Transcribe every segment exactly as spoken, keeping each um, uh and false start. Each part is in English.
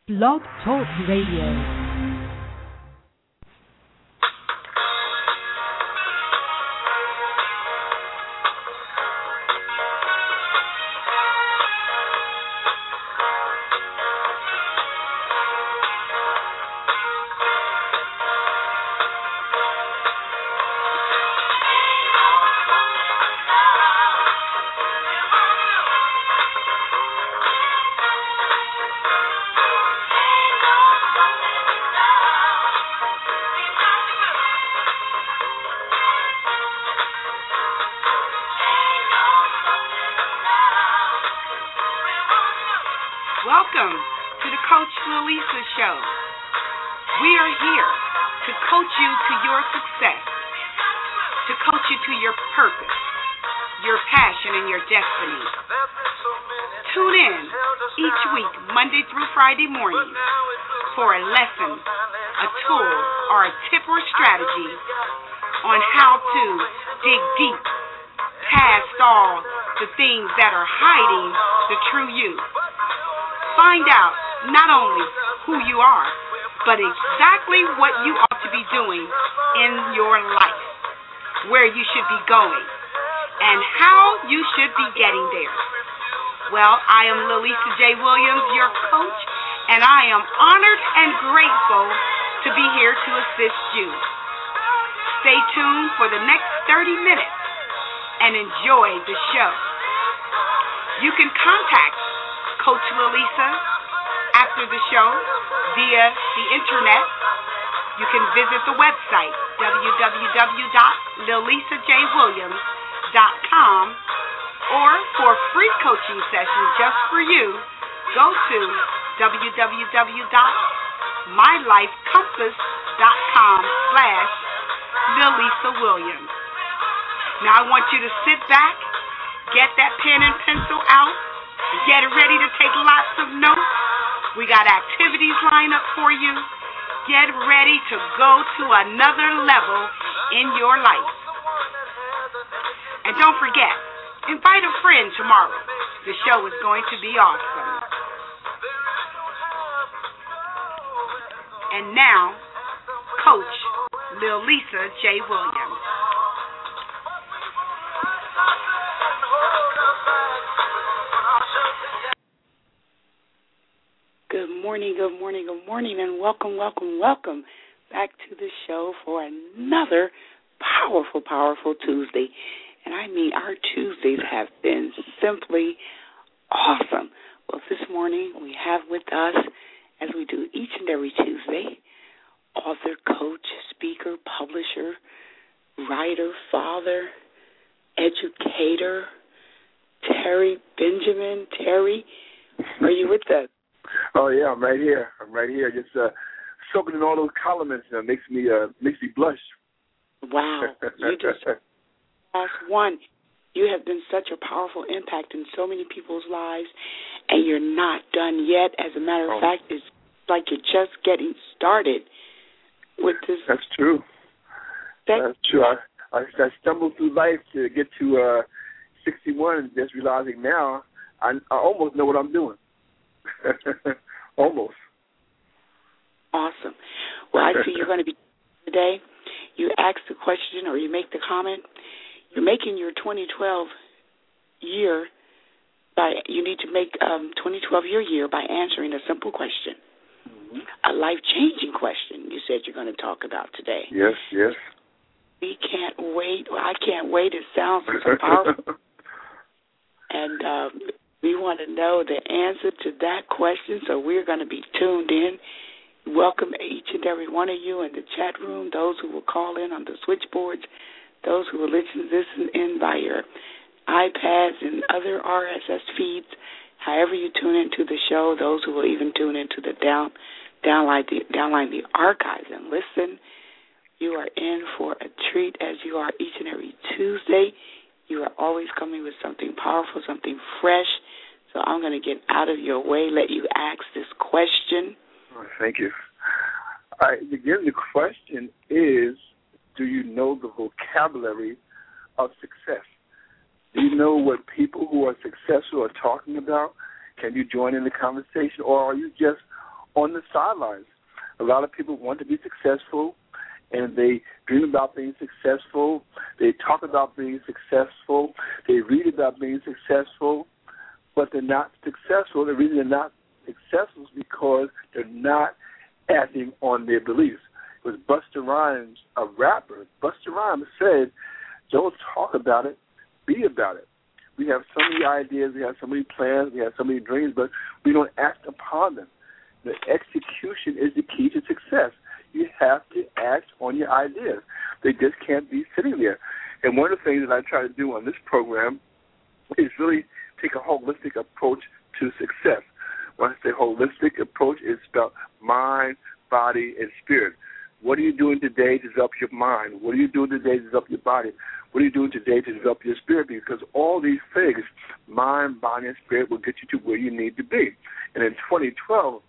Blog Talk Radio. Welcome to the Coach Lalisa Show. We are here to coach you to your success, to coach you to your purpose, your passion, and your destiny. Tune in each week, Monday through Friday mornings, for a lesson, a tool, or a tip or strategy on how to dig deep past all the things that are hiding the true you. Find out not only who you are, but exactly what you ought to be doing in your life, where you should be going, and how you should be getting there. Well, I am Lalisa J. Williams, your coach, and I am honored and grateful to be here to assist you. Stay tuned for the next thirty minutes and enjoy the show. You can contact Coach Lalisa after the show via the internet. You can visit the website w w w dot lalisa j williams dot com, or for free coaching sessions just for you, go to w w w dot my life compass dot com slash lalisa williams. Now I want you to sit back, get that pen and pencil out, get ready to take lots of notes. We got activities lined up for you. Get ready to go to another level in your life. And don't forget, invite a friend tomorrow. The show is going to be awesome. And now, Coach Lalisa J. Williams. Good morning, good morning, good morning, and welcome, welcome, welcome back to the show for another powerful, powerful Tuesday. And I mean, our Tuesdays have been simply awesome. Well, this morning we have with us, as we do each and every Tuesday, author, coach, speaker, publisher, writer, father, educator, Terry Benjamin. Terry, are you with us? Oh yeah, I'm right here. I'm right here, just uh, soaking in all those columns. Uh, makes me uh, makes me blush. Wow, you just last one. You have been such a powerful impact in so many people's lives, and you're not done yet. As a matter of oh. fact, it's like you're just getting started with this. That's true. That, That's true. I, I I stumbled through life to get to uh, sixty-one, and just realizing now I, I almost know what I'm doing. Almost. Awesome. Well, I see you're going to be today. You ask the question or you make the comment. You're making your twenty twelve year by, you need to make um, twenty twelve your year by answering a simple question, mm-hmm. a life-changing question you said you're going to talk about today. Yes, yes. We can't wait. Well, I can't wait. It sounds so powerful. And um, we want to know the answer to that question, so we're going to be tuned in. Welcome each and every one of you in the chat room, those who will call in on the switchboards, those who will listen, listen in by your iPads and other R S S feeds, however you tune into the show, those who will even tune into the down, downline, the, downline the archives and listen. You are in for a treat, as you are each and every Tuesday. You are always coming with something powerful, something fresh. So I'm going to get out of your way, let you ask this question. Oh, thank you. All right, again, the question is, do you know the vocabulary of success? Do you know what people who are successful are talking about? Can you join in the conversation, or are you just on the sidelines. A lot of people want to be successful, and they dream about being successful. They talk about being successful. They read about being successful, but they're not successful. The reason they're not successful is because they're not acting on their beliefs. It was Busta Rhymes, a rapper. Busta Rhymes said, don't talk about it, be about it. We have so many ideas, we have so many plans, we have so many dreams, but we don't act upon them. The execution is the key to success. You have to act on your ideas. They just can't be sitting there. And one of the things that I try to do on this program is really take a holistic approach to success. When I say holistic approach, it's about mind, body, and spirit. What are you doing today to develop your mind? What are you doing today to develop your body? What are you doing today to develop your spirit? Because all these things, mind, body, and spirit, will get you to where you need to be. And in twenty twelve,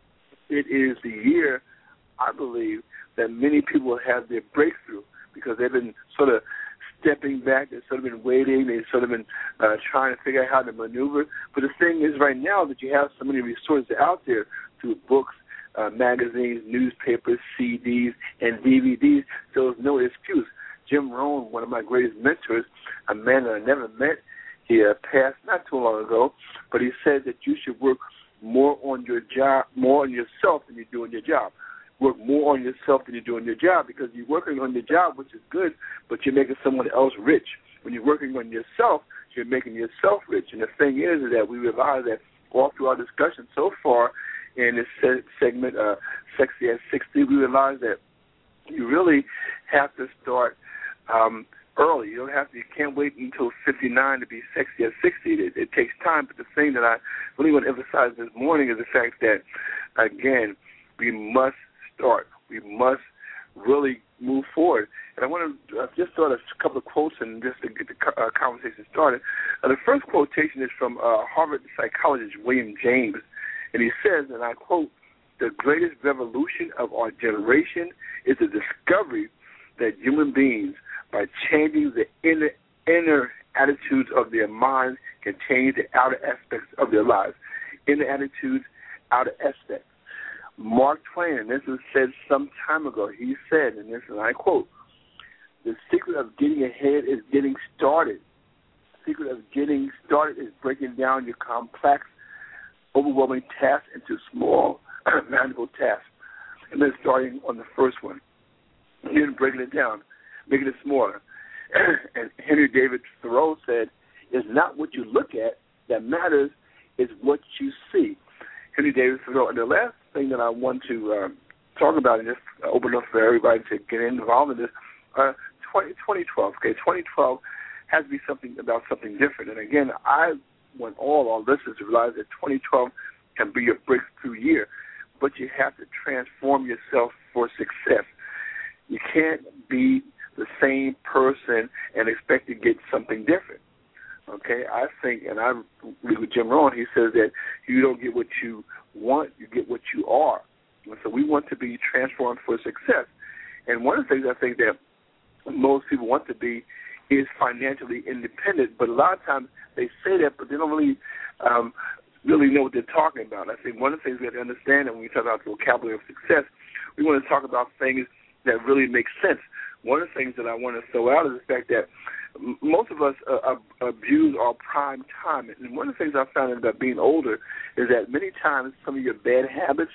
it is the year, I believe, that many people have their breakthrough because they've been sort of stepping back. They've sort of been waiting. They've sort of been uh, trying to figure out how to maneuver. But the thing is right now that you have so many resources out there through books, uh, magazines, newspapers, C Ds, and D V Ds. So there's no excuse. Jim Rohn, one of my greatest mentors, a man that I never met, he uh, passed not too long ago, but he said that you should work more on your job, more on yourself than you do on your job. Work more on yourself than you do on your job because you're working on your job, which is good, but you're making someone else rich. When you're working on yourself, you're making yourself rich. And the thing is, is that we realize that all through our discussion so far in this se- segment, uh, Sexy at sixty, we realize that you really have to start um, early. You don't have to. You can't wait until fifty-nine to be sexy at sixty. It, it takes time. But the thing that I really want to emphasize this morning is the fact that, again, we must start. We must really move forward. And I want to uh, just start a couple of quotes and just to get the uh, conversation started. Uh, the first quotation is from uh, Harvard psychologist William James, and he says, and I quote, "The greatest revolution of our generation is the discovery that human beings, by changing the inner, inner attitudes of their minds, can change the outer aspects of their lives." Inner attitudes, outer aspects. Mark Twain, and this was said some time ago, he said, and this, and I quote, "The secret of getting ahead is getting started. The secret of getting started is breaking down your complex, overwhelming tasks into small, manageable tasks." And then starting on the first one, and then breaking it down, making it smaller. And Henry David Thoreau said, "It's not what you look at that matters, it's what you see." Henry David Thoreau. And the last thing that I want to um, talk about and just open up for everybody to get involved in this, uh, twenty twelve, okay, twenty twelve has to be something about something different. And again, I want all our listeners to realize that twenty twelve can be a breakthrough year, but you have to transform yourself for success. You can't be the same person and expect to get something different. Okay, I think, and I agree with Jim Rohn, he says that you don't get what you want, you get what you are. And so we want to be transformed for success. And one of the things I think that most people want to be is financially independent, but a lot of times they say that, but they don't really um, really know what they're talking about. I think one of the things we have to understand, and when we talk about the vocabulary of success, we want to talk about things that really make sense. One of the things that I want to throw out is the fact that most of us uh, abuse our prime time. And one of the things I found about being older is that many times some of your bad habits,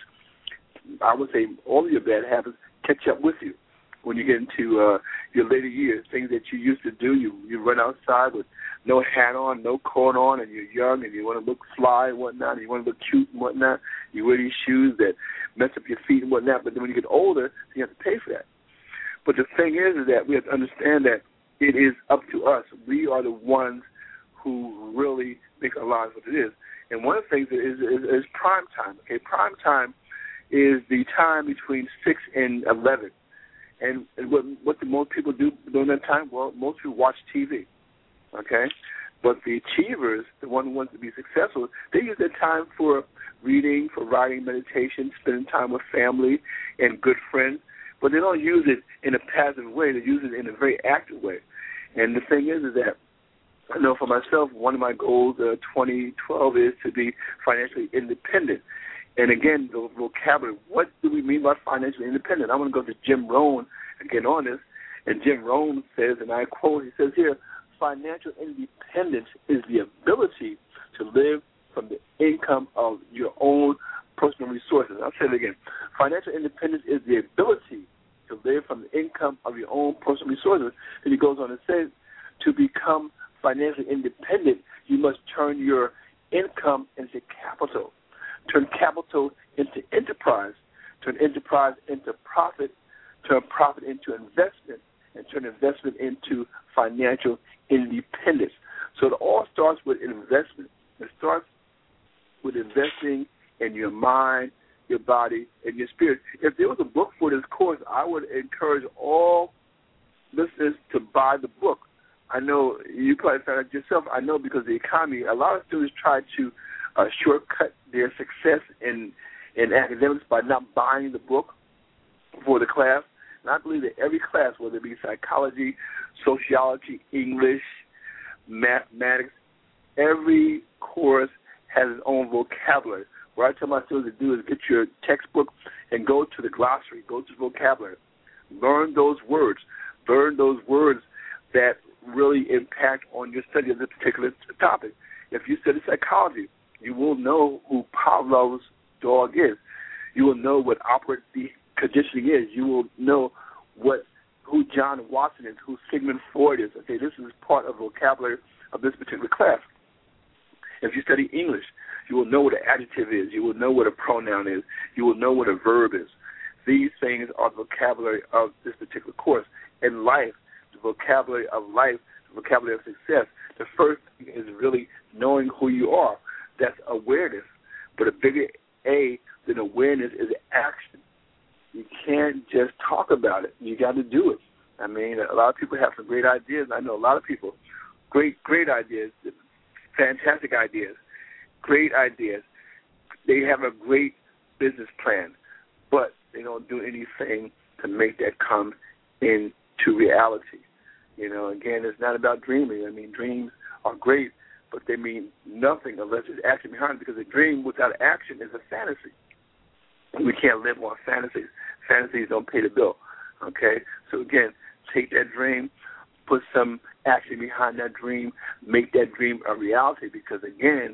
I would say all of your bad habits, catch up with you when you get into uh, your later years. Things that you used to do, you, you run outside with no hat on, no coat on, and you're young and you want to look fly and whatnot, and you want to look cute and whatnot. You wear these shoes that mess up your feet and whatnot, but then when you get older, you have to pay for that. But the thing is, is that we have to understand that it is up to us. We are the ones who really make our lives what it is. And one of the things is, is, is prime time. Okay, prime time is the time between six and eleven. And, and what, what do most people do during that time? Well, most people watch T V. Okay, but the achievers, the one who wants to be successful, they use their time for reading, for writing, meditation, spending time with family and good friends. But they don't use it in a passive way. They use it in a very active way. And the thing is, is that I know for myself, one of my goals, uh, twenty twelve, is to be financially independent. And again, the vocabulary, what do we mean by financially independent? I'm going to go to Jim Rohn again on this. And Jim Rohn says, and I quote, he says here, financial independence is the ability to live from the income of your own personal resources. I'll say it again. Financial independence is the ability to live from the income of your own personal resources. And he goes on and says, to become financially independent, you must turn your income into capital, turn capital into enterprise, turn enterprise into profit, turn profit into investment, and turn investment into financial independence. So it all starts with investment. It starts with investing in your mind, your body, and your spirit. If there was a book for this course, I would encourage all listeners to buy the book. I know you probably found it yourself. I know because of the economy, a lot of students try to uh, shortcut their success in in academics by not buying the book for the class. And I believe that every class, whether it be psychology, sociology, English, mathematics, every course has its own vocabulary. What I tell my students to do is get your textbook and go to the glossary, go to the vocabulary. Learn those words. Learn those words that really impact on your study of this particular topic. If you study psychology, you will know who Pavlov's dog is. You will know what operant conditioning is. You will know what who John Watson is, who Sigmund Freud is. Okay, this is part of the vocabulary of this particular class. If you study English, you will know what an adjective is. You will know what a pronoun is. You will know what a verb is. These things are the vocabulary of this particular course. In life, the vocabulary of life, the vocabulary of success, the first thing is really knowing who you are. That's awareness. But a bigger A than awareness is action. You can't just talk about it. You got to do it. I mean, a lot of people have some great ideas. I know a lot of people, great, great ideas, fantastic ideas, great ideas. They have a great business plan, but they don't do anything to make that come into reality. You know, again, it's not about dreaming. I mean, dreams are great, but they mean nothing unless there's action behind it, because a dream without action is a fantasy. We can't live on fantasies. Fantasies don't pay the bill, okay? So, again, take that dream, put some action behind that dream, make that dream a reality, because, again,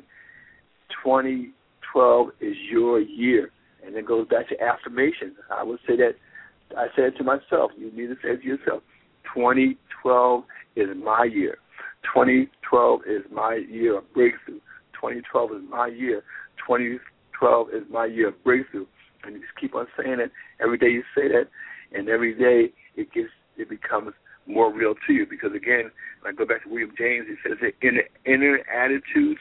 twenty twelve is your year. And it goes back to affirmation. I would say that, I said it to myself. You need to say it to yourself. twenty twelve is my year. twenty twelve is my year of breakthrough. twenty twelve is my year. twenty twelve is my year of breakthrough. And you just keep on saying it. Every day you say that, and every day it gets, it becomes more real to you. Because, again, when I go back to William James, he says that inner, inner attitudes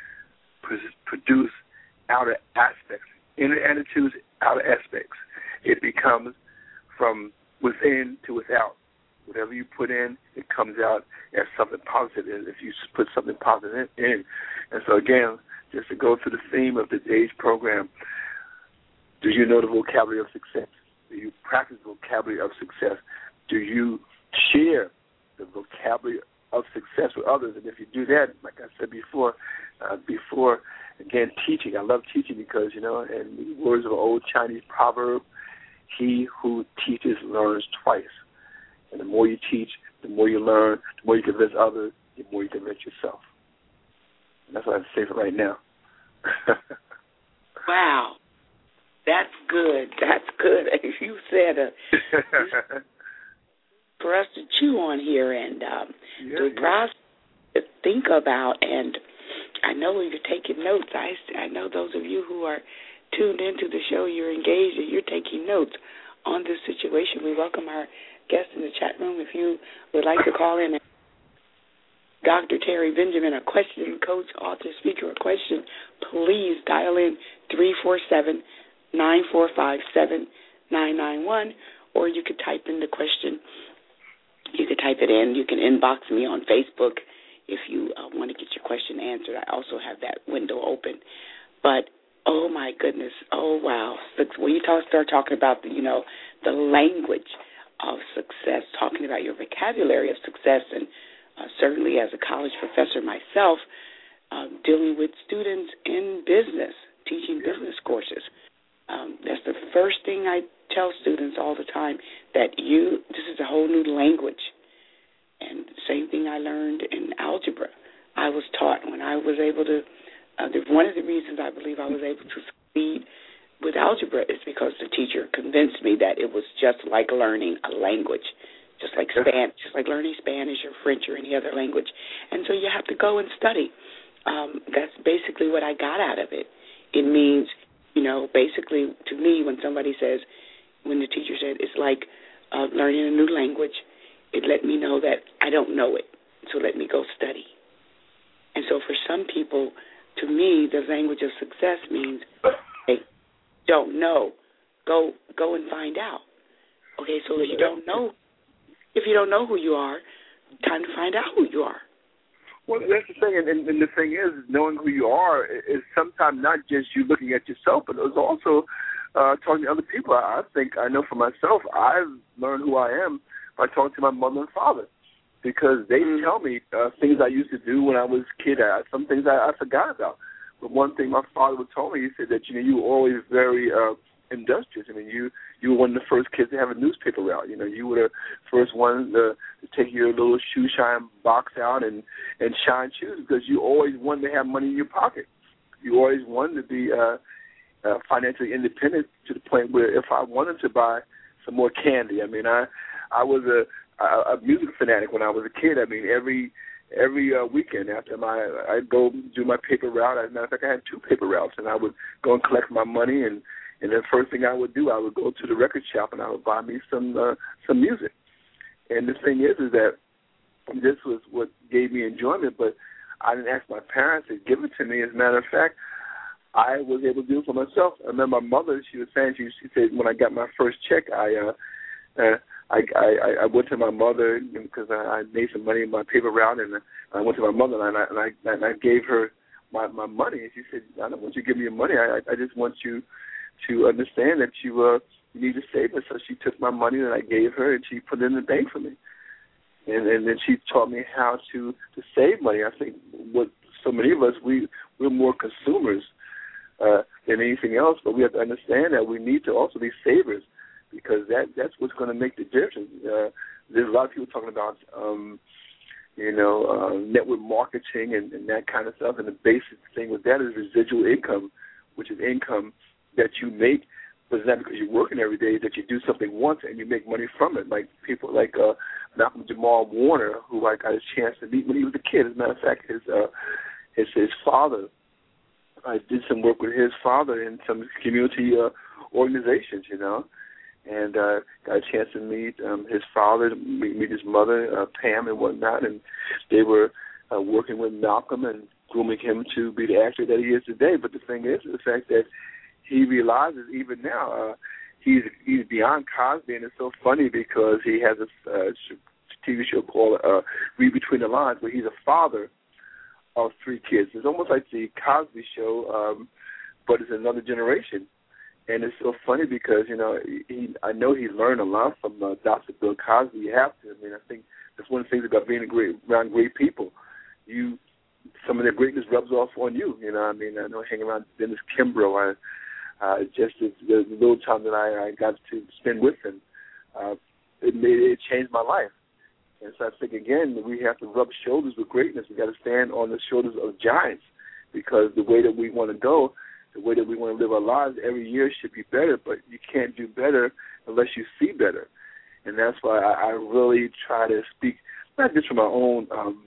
produce outer aspects. Inner attitudes, outer aspects. It becomes from within to without. Whatever you put in, it comes out as something positive if you put something positive in. And so, again, just to go through the theme of today's program, do you know the vocabulary of success? Do you practice the vocabulary of success? Do you share the vocabulary of success with others? And if you do that, like I said before, uh, before, again, teaching. I love teaching because, you know, in the words of an old Chinese proverb, he who teaches learns twice. And the more you teach, the more you learn, the more you convince others, the more you convince yourself. And that's what I have to say for right now. Wow. That's good. That's good. You said uh, for us to chew on here and um, yeah, to yeah. to think about. And I know you're taking notes. I, I know those of you who are tuned into the show, you're engaged and you're taking notes on this situation. We welcome our guests in the chat room. If you would like to call in, Doctor Terry Benjamin, a question, coach, author, speaker, or question, please dial in three four seven, nine four five, seven nine nine one, or you could type in the question. You could type it in. You can inbox me on Facebook if you uh, want to get your question answered. I also have that window open. But, oh, my goodness, oh, wow. When you talk, start talking about, the, you know, the language of success, talking about your vocabulary of success, and uh, certainly as a college professor myself, uh, dealing with students in business, teaching business courses. Um, that's the first thing I tell students all the time, that you, this is a whole new language. And the same thing I learned in algebra. I was taught when I was able to, uh, the, one of the reasons I believe I was able to succeed with algebra is because the teacher convinced me that it was just like learning a language, just like Span, just like learning Spanish or French or any other language. And so you have to go and study. Um, that's basically what I got out of it. It means, you know, basically to me, when somebody says, when the teacher said it's like uh, learning a new language, it let me know that I don't know it, so let me go study. And so for some people, to me, the language of success means, hey, don't know, go go and find out. Okay, so if you don't know, if you don't know who you are, time to find out who you are. Well, that's the thing, and, and the thing is, knowing who you are is sometimes not just you looking at yourself, but it's also uh, talking to other people. I think, I know for myself, I've learned who I am by talking to my mother and father, because they mm-hmm. tell me uh, things I used to do when I was a kid. I, some things I, I forgot about. But one thing my father would tell me, he said that, you know, you were always very uh, industrious. I mean, you you were one of the first kids to have a newspaper route. You know, you were the first one to, to take your little shoe shine box out and, and shine shoes, because you always wanted to have money in your pocket. You always wanted to be uh, uh, financially independent, to the point where if I wanted to buy some more candy, I mean, I I was a, a, a music fanatic when I was a kid. I mean, every every uh, weekend after my, I'd go do my paper route. As a matter of fact, I had two paper routes, and I would go and collect my money, and, and the first thing I would do, I would go to the record shop and I would buy me some uh, some music. And the thing is, is that this was what gave me enjoyment, but I didn't ask my parents to give it to me. As a matter of fact, I was able to do it for myself. I remember my mother, she was saying, she, she said, when I got my first check, I uh, uh, I, I, I went to my mother because I, I made some money in my paper route, and I went to my mother and I, and I, and I gave her my, my money. And she said, I don't want you to give me your money. I, I just want you to understand that you, uh, you need to save it. So she took my money that I gave her, and she put it in the bank for me. And, and then she taught me how to, to save money. I think what so many of us, we, we're more consumers uh, than anything else, but we have to understand that we need to also be savers, because that that's what's going to make the difference. Uh, there's a lot of people talking about, um, you know, uh, network marketing and, and that kind of stuff, and the basic thing with that is residual income, which is income that you make, but it's not because you're working every day, that you do something once and you make money from it. Like people like uh, Malcolm Jamal Warner, who I got a chance to meet when he was a kid. As a matter of fact, his uh, his, his father, I did some work with his father in some community uh, organizations, you know, and uh, got a chance to meet um, his father, meet, meet his mother, uh, Pam, and whatnot, and they were uh, working with Malcolm and grooming him to be the actor that he is today. But the thing is, the fact that he realizes even now uh, he's he's beyond Cosby, and it's so funny because he has a uh, T V show called uh, Read Between the Lines, where he's a father of three kids. It's almost like the Cosby Show, um, but it's another generation. And it's so funny because, you know, he, I know he learned a lot from uh, Doctor Bill Cosby. You have to. I mean, I think that's one of the things about being a great, around great people. You, some of their greatness rubs off on you. You know, I mean, I know hanging around Dennis Kimbrough, I, uh, just the, the little time that I, I got to spend with him, uh, it made it changed my life. And so I think, again, we have to rub shoulders with greatness. We got to stand on the shoulders of giants, because the way that we want to go, the way that we want to live our lives every year should be better, but you can't do better unless you see better. And that's why I, I really try to speak, not just from my own um,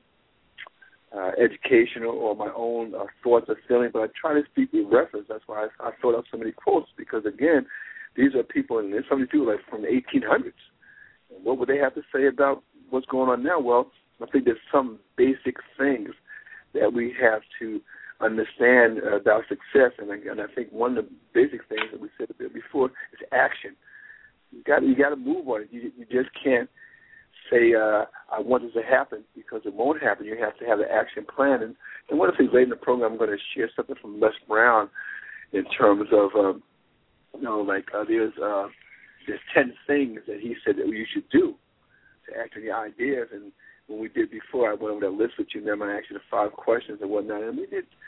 uh, education or my own uh, thoughts or feelings, but I try to speak with reference. That's why I, I thought up so many quotes, because, again, these are people, and there's so many people like from the eighteen hundreds. And what would they have to say about what's going on now? Well, I think there's some basic things that we have to understand uh, about success, and, and I think one of the basic things that we said a bit before is action. You got you got to move on it. You, you just can't say uh, I want this to happen, because it won't happen. You have to have an action plan. And, and one of the things later in the program, I'm going to share something from Les Brown in terms of um, you know, like uh, there's uh, there's ten things that he said that you should do to act on your ideas. And when we did before, I went over that list with you, and then I asked you the five questions and whatnot, and we did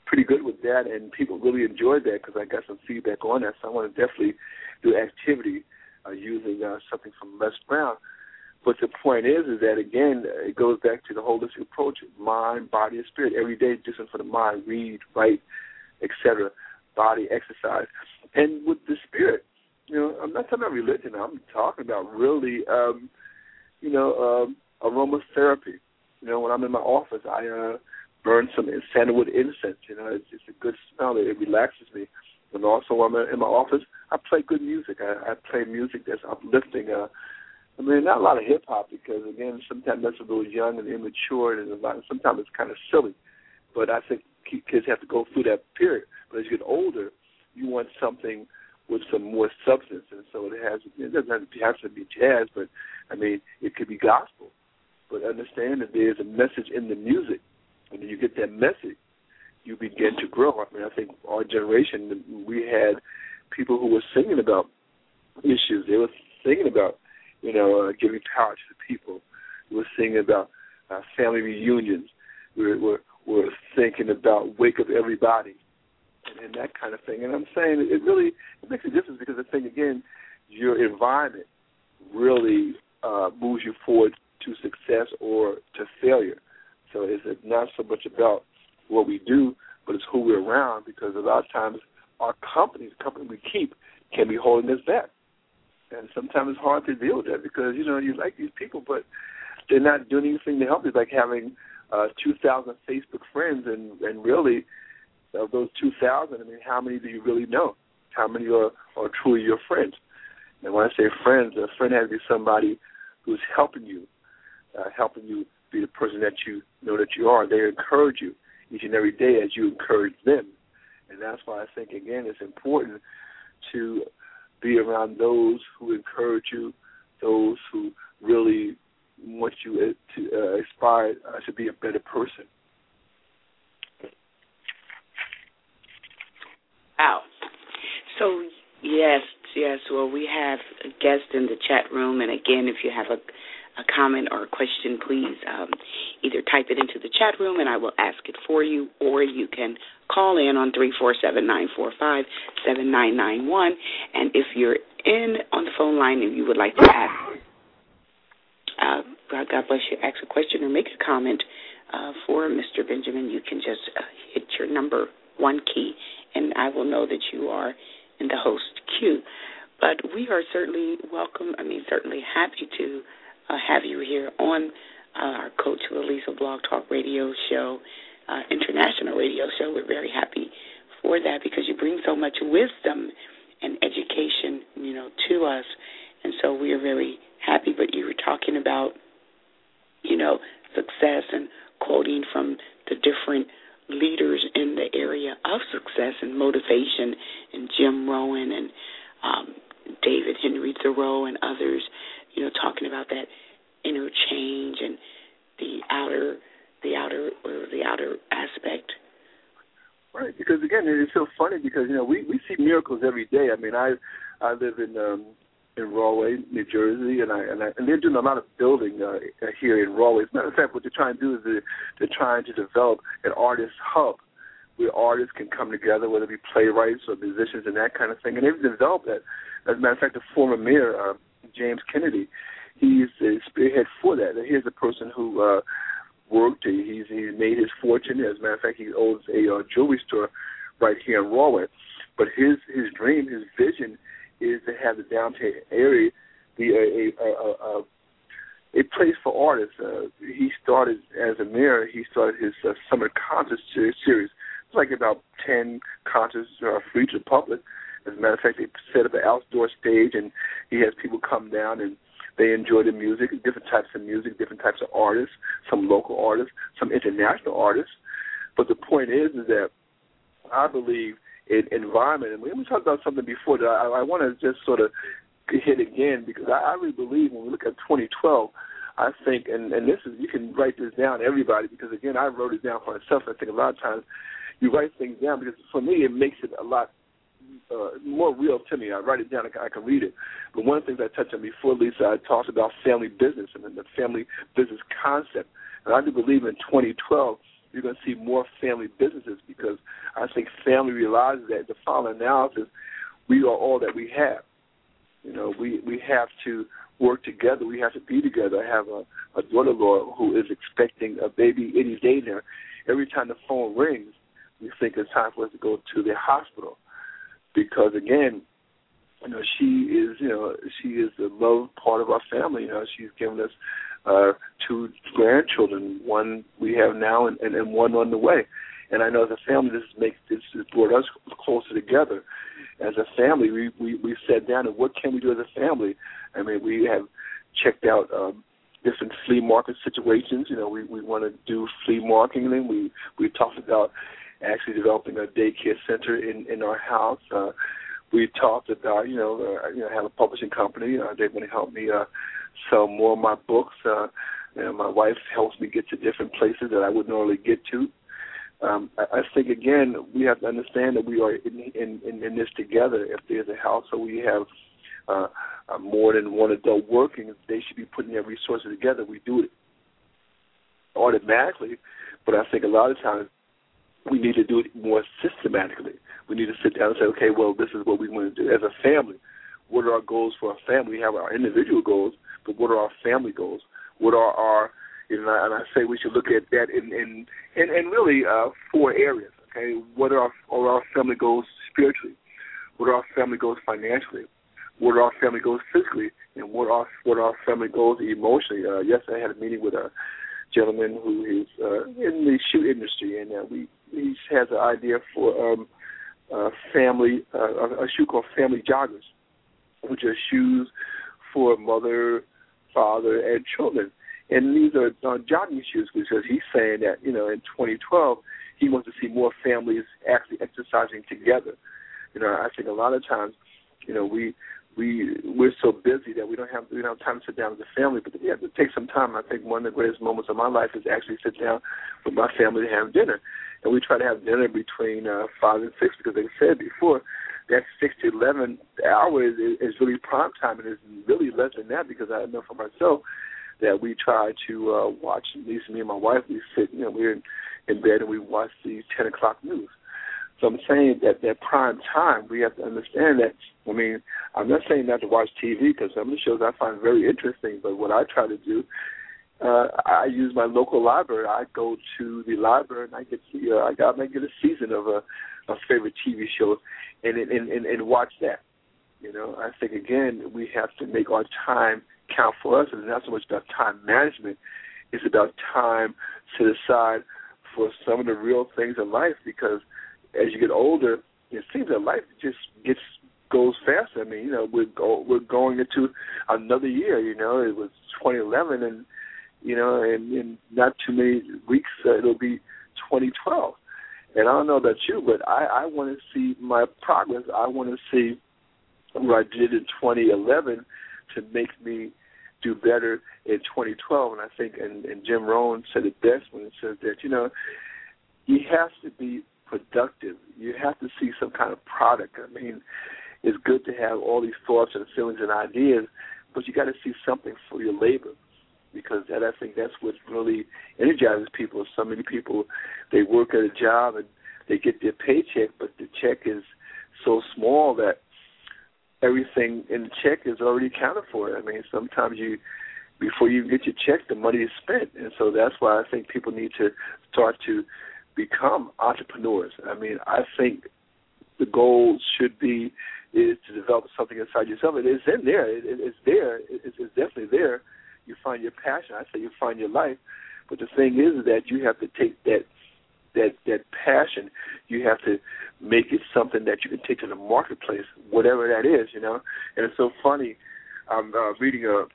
pretty good with that, and people really enjoyed that because I got some feedback on that. So I want to definitely do activity uh, using uh, something from Les Brown. But the point is, is that, again, it goes back to the holistic approach, mind, body, and spirit. Every day, do something for the mind, read, write, et cetera, body, exercise. And with the spirit, you know, I'm not talking about religion. I'm talking about really, um, you know, um, aromatherapy. You know, when I'm in my office, I uh, burn some sandalwood incense. You know, it's, it's a good smell. It relaxes me. And also, when I'm in my office, I play good music. I, I play music that's uplifting. Uh, I mean, not a lot of hip hop because, again, sometimes that's a little young and immature, and a lot, sometimes it's kind of silly. But I think kids have to go through that period. But as you get older, you want something with some more substance, and so it has. It doesn't have to be jazz, but I mean, it could be gospel. But understand that there's a message in the music, and when you get that message, you begin to grow. I mean, I think our generation, we had people who were singing about issues. They were singing about, you know, uh, giving power to the people. We were singing about uh, family reunions. We were, we're, we're thinking about wake up everybody and, and that kind of thing. And I'm saying it really it makes a difference because I think, again, your environment really uh, moves you forward to success or to failure. So it's not so much about what we do, but it's who we're around, because a lot of times our companies, the company we keep, can be holding us back. And sometimes it's hard to deal with that because, you know, you like these people, but they're not doing anything to help you. It's like having uh, two thousand Facebook friends, and, and really, of those two thousand, I mean, how many do you really know? How many are, are truly your friends? And when I say friends, a friend has to be somebody who's helping you, uh, helping you be the person that you know that you are. They encourage you each and every day as you encourage them. And that's why I think, again, it's important to be around those who encourage you, those who really want you to uh, aspire uh, to be a better person. Wow. So, yes, yes, well, we have a guest in the chat room, and again, if you have a a comment or a question, please um, either type it into the chat room and I will ask it for you, or you can call in on three four seven, nine four five, seven nine nine one. And if you're in on the phone line and you would like to ask, uh, God bless you, ask a question or make a comment uh, for Mister Benjamin, you can just uh, hit your number one key, and I will know that you are in the host queue. But we are certainly welcome, I mean, certainly happy to Uh, have you here on uh, our Coach Lalisa Blog Talk Radio Show, uh, international radio show. We're very happy for that because you bring so much wisdom and education, you know, to us, and so we are very happy. But you were talking about, you know, success and quoting from the different leaders in the area of success and motivation, and Jim Rohn and um, David Henry Thoreau and others, you know, talking about that inner change and the outer, the outer, or the outer aspect. Right, because again, it's so funny because you know we, we see miracles every day. I mean, I I live in um, in Rahway, New Jersey, and I and, I, and they're doing a lot of building uh, here in Rahway. As a matter of fact, what they're trying to do is they're, they're trying to develop an artist hub where artists can come together, whether it be playwrights or musicians and that kind of thing. And they've developed that. As a matter of fact, the former mayor, uh, James Kennedy, he's a spearhead for that. And here's a person who uh, worked, he's, he's made his fortune. As a matter of fact, he owns a uh, jewelry store right here in Rahway. But his, his dream, his vision is to have the downtown area be a, a, a, a, a place for artists. Uh, he started, as a mayor, he started his uh, summer concert series. It's like about ten concerts uh, for each public. As a matter of fact, they set up an outdoor stage, and he has people come down, and they enjoy the music, different types of music, different types of artists, some local artists, some international artists. But the point is, is that I believe in environment, and we talked about something before that I, I want to just sort of hit again, because I, I really believe when we look at twenty twelve, I think, and, and this is, you can write this down, everybody, because, again, I wrote it down for myself. I think a lot of times you write things down because, for me, it makes it a lot Uh, more real to me. I write it down, I can, I can read it. But one of the things I touched on before, Lisa, I talked about family business and the family business concept. And I do believe in twenty twelve, you're going to see more family businesses, because I think family realizes that the following analysis, we are all that we have. You know, we, we have to work together. We have to be together. I have a, a daughter-in-law who is expecting a baby any day now. Every time the phone rings, we think it's time for us to go to the hospital, because, again, you know, she is, you know, she is the love part of our family. You know, she's given us uh, two grandchildren, one we have now and, and, and one on the way. And I know as a family, this makes this has brought us closer together. As a family, we, we, we sat down and what can we do as a family? I mean, we have checked out um, different flea market situations. You know, we, we want to do flea marketing. And we we talked about actually developing a daycare center in, in our house. Uh, we talked about, you know, uh, you know, have a publishing company. Uh, they want to help me uh, sell more of my books. Uh, you know, my wife helps me get to different places that I wouldn't normally get to. Um, I, I think, again, we have to understand that we are in, in, in, in this together. If there's a household, we have uh, uh, more than one adult working, they should be putting their resources together. We do it automatically, but I think a lot of times we need to do it more systematically. We need to sit down and say, okay, well, this is what we want to do as a family. What are our goals for our family? We have our individual goals, but what are our family goals? What are our, you know, and I say we should look at that in, in, in, in really uh, four areas, okay? What are our, are our family goals spiritually? What are our family goals financially? What are our family goals physically? And what are, what are our family goals emotionally? Uh, yesterday I had a meeting with a gentleman who is uh, in the shoe industry, and uh, we he has an idea for um, uh, family, uh, a shoe called Family Joggers, which are shoes for mother, father, and children. And these are uh, jogging shoes, because he's saying that, you know, in twenty twelve, he wants to see more families actually exercising together. You know, I think a lot of times, you know, we we we're so busy that we don't have we don't have time to sit down as a family. But we have to take some time. I think one of the greatest moments of my life is actually sit down with my family to have dinner, and we try to have dinner between uh, five and six, because like I said before, that six to eleven hour is, is really prime time, and it's really less than that, because I know for myself that we try to uh, watch, at least me and my wife, we sit, you know, we're in, in bed and we watch the ten o'clock news. So I'm saying that that prime time, we have to understand that, I mean, I'm not saying not to watch T V, because some of the shows I find very interesting, but what I try to do, uh, I use my local library. I go to the library and I get the, uh, I got I get a season of a, a favorite T V show and, and, and, and watch that. You know, I think, again, we have to make our time count for us, and it's not so much about time management. It's about time set aside for some of the real things in life, because as you get older, it seems that life just gets goes faster. I mean, you know, we're go, we're going into another year. You know, it was twenty eleven, and you know, and in not too many weeks uh, it'll be twenty twelve. And I don't know about you, but I, I want to see my progress. I want to see what I did in twenty eleven to make me do better in twenty twelve. And I think, and, and Jim Rohn said it best when he says that, you know, you have to be productive. You have to see some kind of product. I mean, it's good to have all these thoughts and feelings and ideas, but you got to see something for your labor, because that, I think that's what really energizes people. So many people, they work at a job and they get their paycheck, but the check is so small that everything in the check is already accounted for. I mean, sometimes you, before you get your check, the money is spent. And so that's why I think people need to start to become entrepreneurs. I mean, I think the goal should be is to develop something inside yourself. It is in there. It, it, it's there. It, it's definitely there. You find your passion. I say you find your life. But the thing is that you have to take that that that passion, you have to make it something that you can take to the marketplace, whatever that is, you know. And it's so funny. I'm uh, reading a,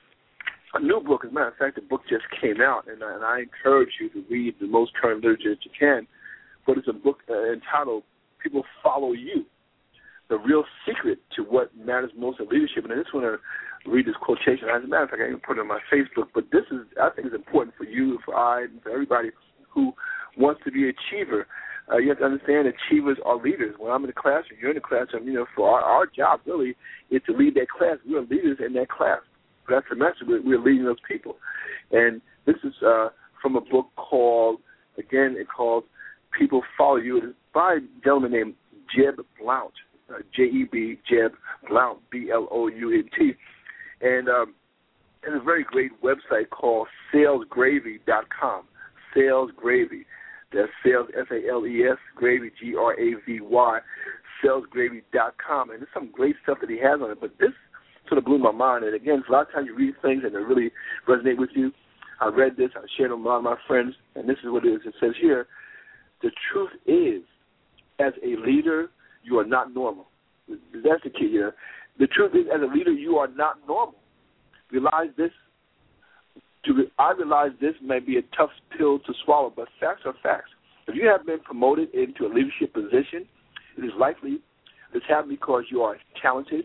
a new book. As a matter of fact, the book just came out, and I, and I encourage you to read the most current literature that you can. But it's a book uh, entitled "People Follow You: The Real Secret to What Matters Most in Leadership." And I just want to read this quotation. As a matter of fact, I can put it on my Facebook. But this is, I think, is important for you, for I, and for everybody who wants to be an achiever. Uh, you have to understand achievers are leaders. When I'm in the classroom, you're in the classroom, you know, for our, our job really is to lead that class. We're leaders in that class. For that semester, we're, we're leading those people. And this is uh, from a book called Again, it's called People Follow You. It's by a gentleman named Jeb Blount, uh, J E B, Jeb Blount, B L O U N T. And um, there's a very great website called sales gravy dot com. Sales Gravy. That's sales, S A L E S, gravy, G R A V Y, sales gravy dot com. And there's some great stuff that he has on it. But this sort of blew my mind. And, again, a lot of times you read things and they really resonate with you. I read this. I shared it with a lot of my friends. And this is what it is. It says here, the truth is, as a leader, you are not normal. That's the key here. The truth is, as a leader, you are not normal. Realize this. To, I realize this may be a tough pill to swallow, but facts are facts. If you have been promoted into a leadership position, it is likely this happened because you are talented,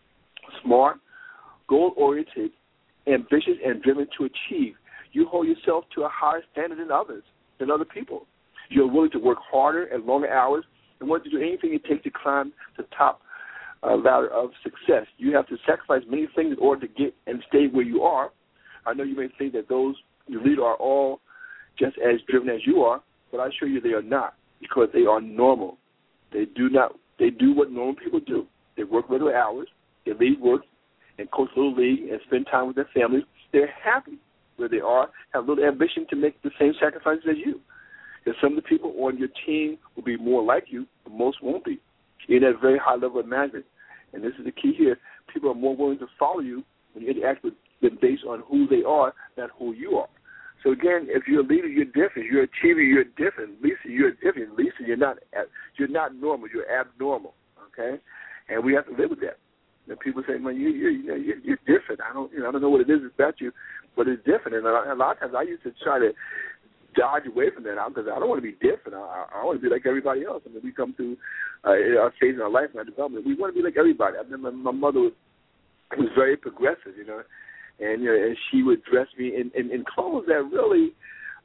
smart, goal-oriented, ambitious, and driven to achieve. You hold yourself to a higher standard than others, than other people. You're willing to work harder and longer hours and want to do anything it takes to climb the top uh, ladder of success. You have to sacrifice many things in order to get and stay where you are. I know you may think that those you lead are all just as driven as you are, but I assure you they are not, because they are normal. They do not. They do what normal people do. They work regular hours. They leave work and coach little league and spend time with their families. They're happy where they are, have little ambition to make the same sacrifices as you. And some of the people on your team will be more like you, but most won't be. You're at a very high level of management. And this is the key here. People are more willing to follow you when you interact with them based on who they are, not who you are. So, again, if you're a leader, you're different. You're a achiever, you're different. Lisa, you're different. Lisa, you're not you're not normal. You're abnormal, okay? And we have to live with that. And people say, man, you, you, you know, you're, you're different. I don't, you know, I don't know what it is about you, but it's different. And a lot of times I used to try to dodge away from that because I don't want to be different. I, I want to be like everybody else. I mean, we come through uh, our stage in our life and our development. We want to be like everybody. I remember my mother was, was very progressive, you know, and you know, and she would dress me in, in, in clothes that really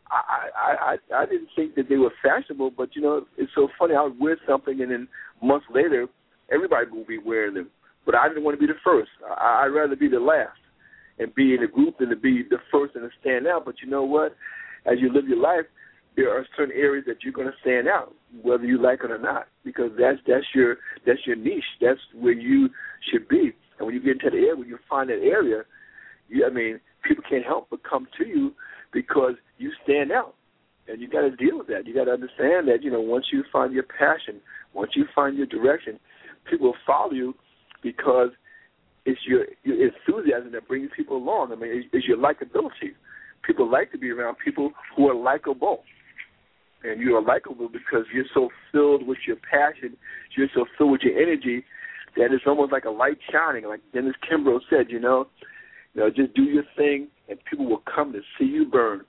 I, I I I didn't think that they were fashionable. But you know, it's so funny. I would wear something, and then months later, everybody would be wearing them. But I didn't want to be the first. I, I'd rather be the last and be in a group than to be the first and to stand out. But you know what? As you live your life, there are certain areas that you're going to stand out, whether you like it or not, because that's that's your that's your niche. That's where you should be. And when you get into the area, when you find that area, you, I mean, people can't help but come to you because you stand out. And you got to deal with that. You got to understand that, you know, once you find your passion, once you find your direction, people will follow you because it's your, your enthusiasm that brings people along. I mean, it's, it's your likability. People like to be around people who are likable. And you are likable because you're so filled with your passion, you're so filled with your energy that it's almost like a light shining. Like Dennis Kimbrough said, you know, you know, just do your thing and people will come to see you burn.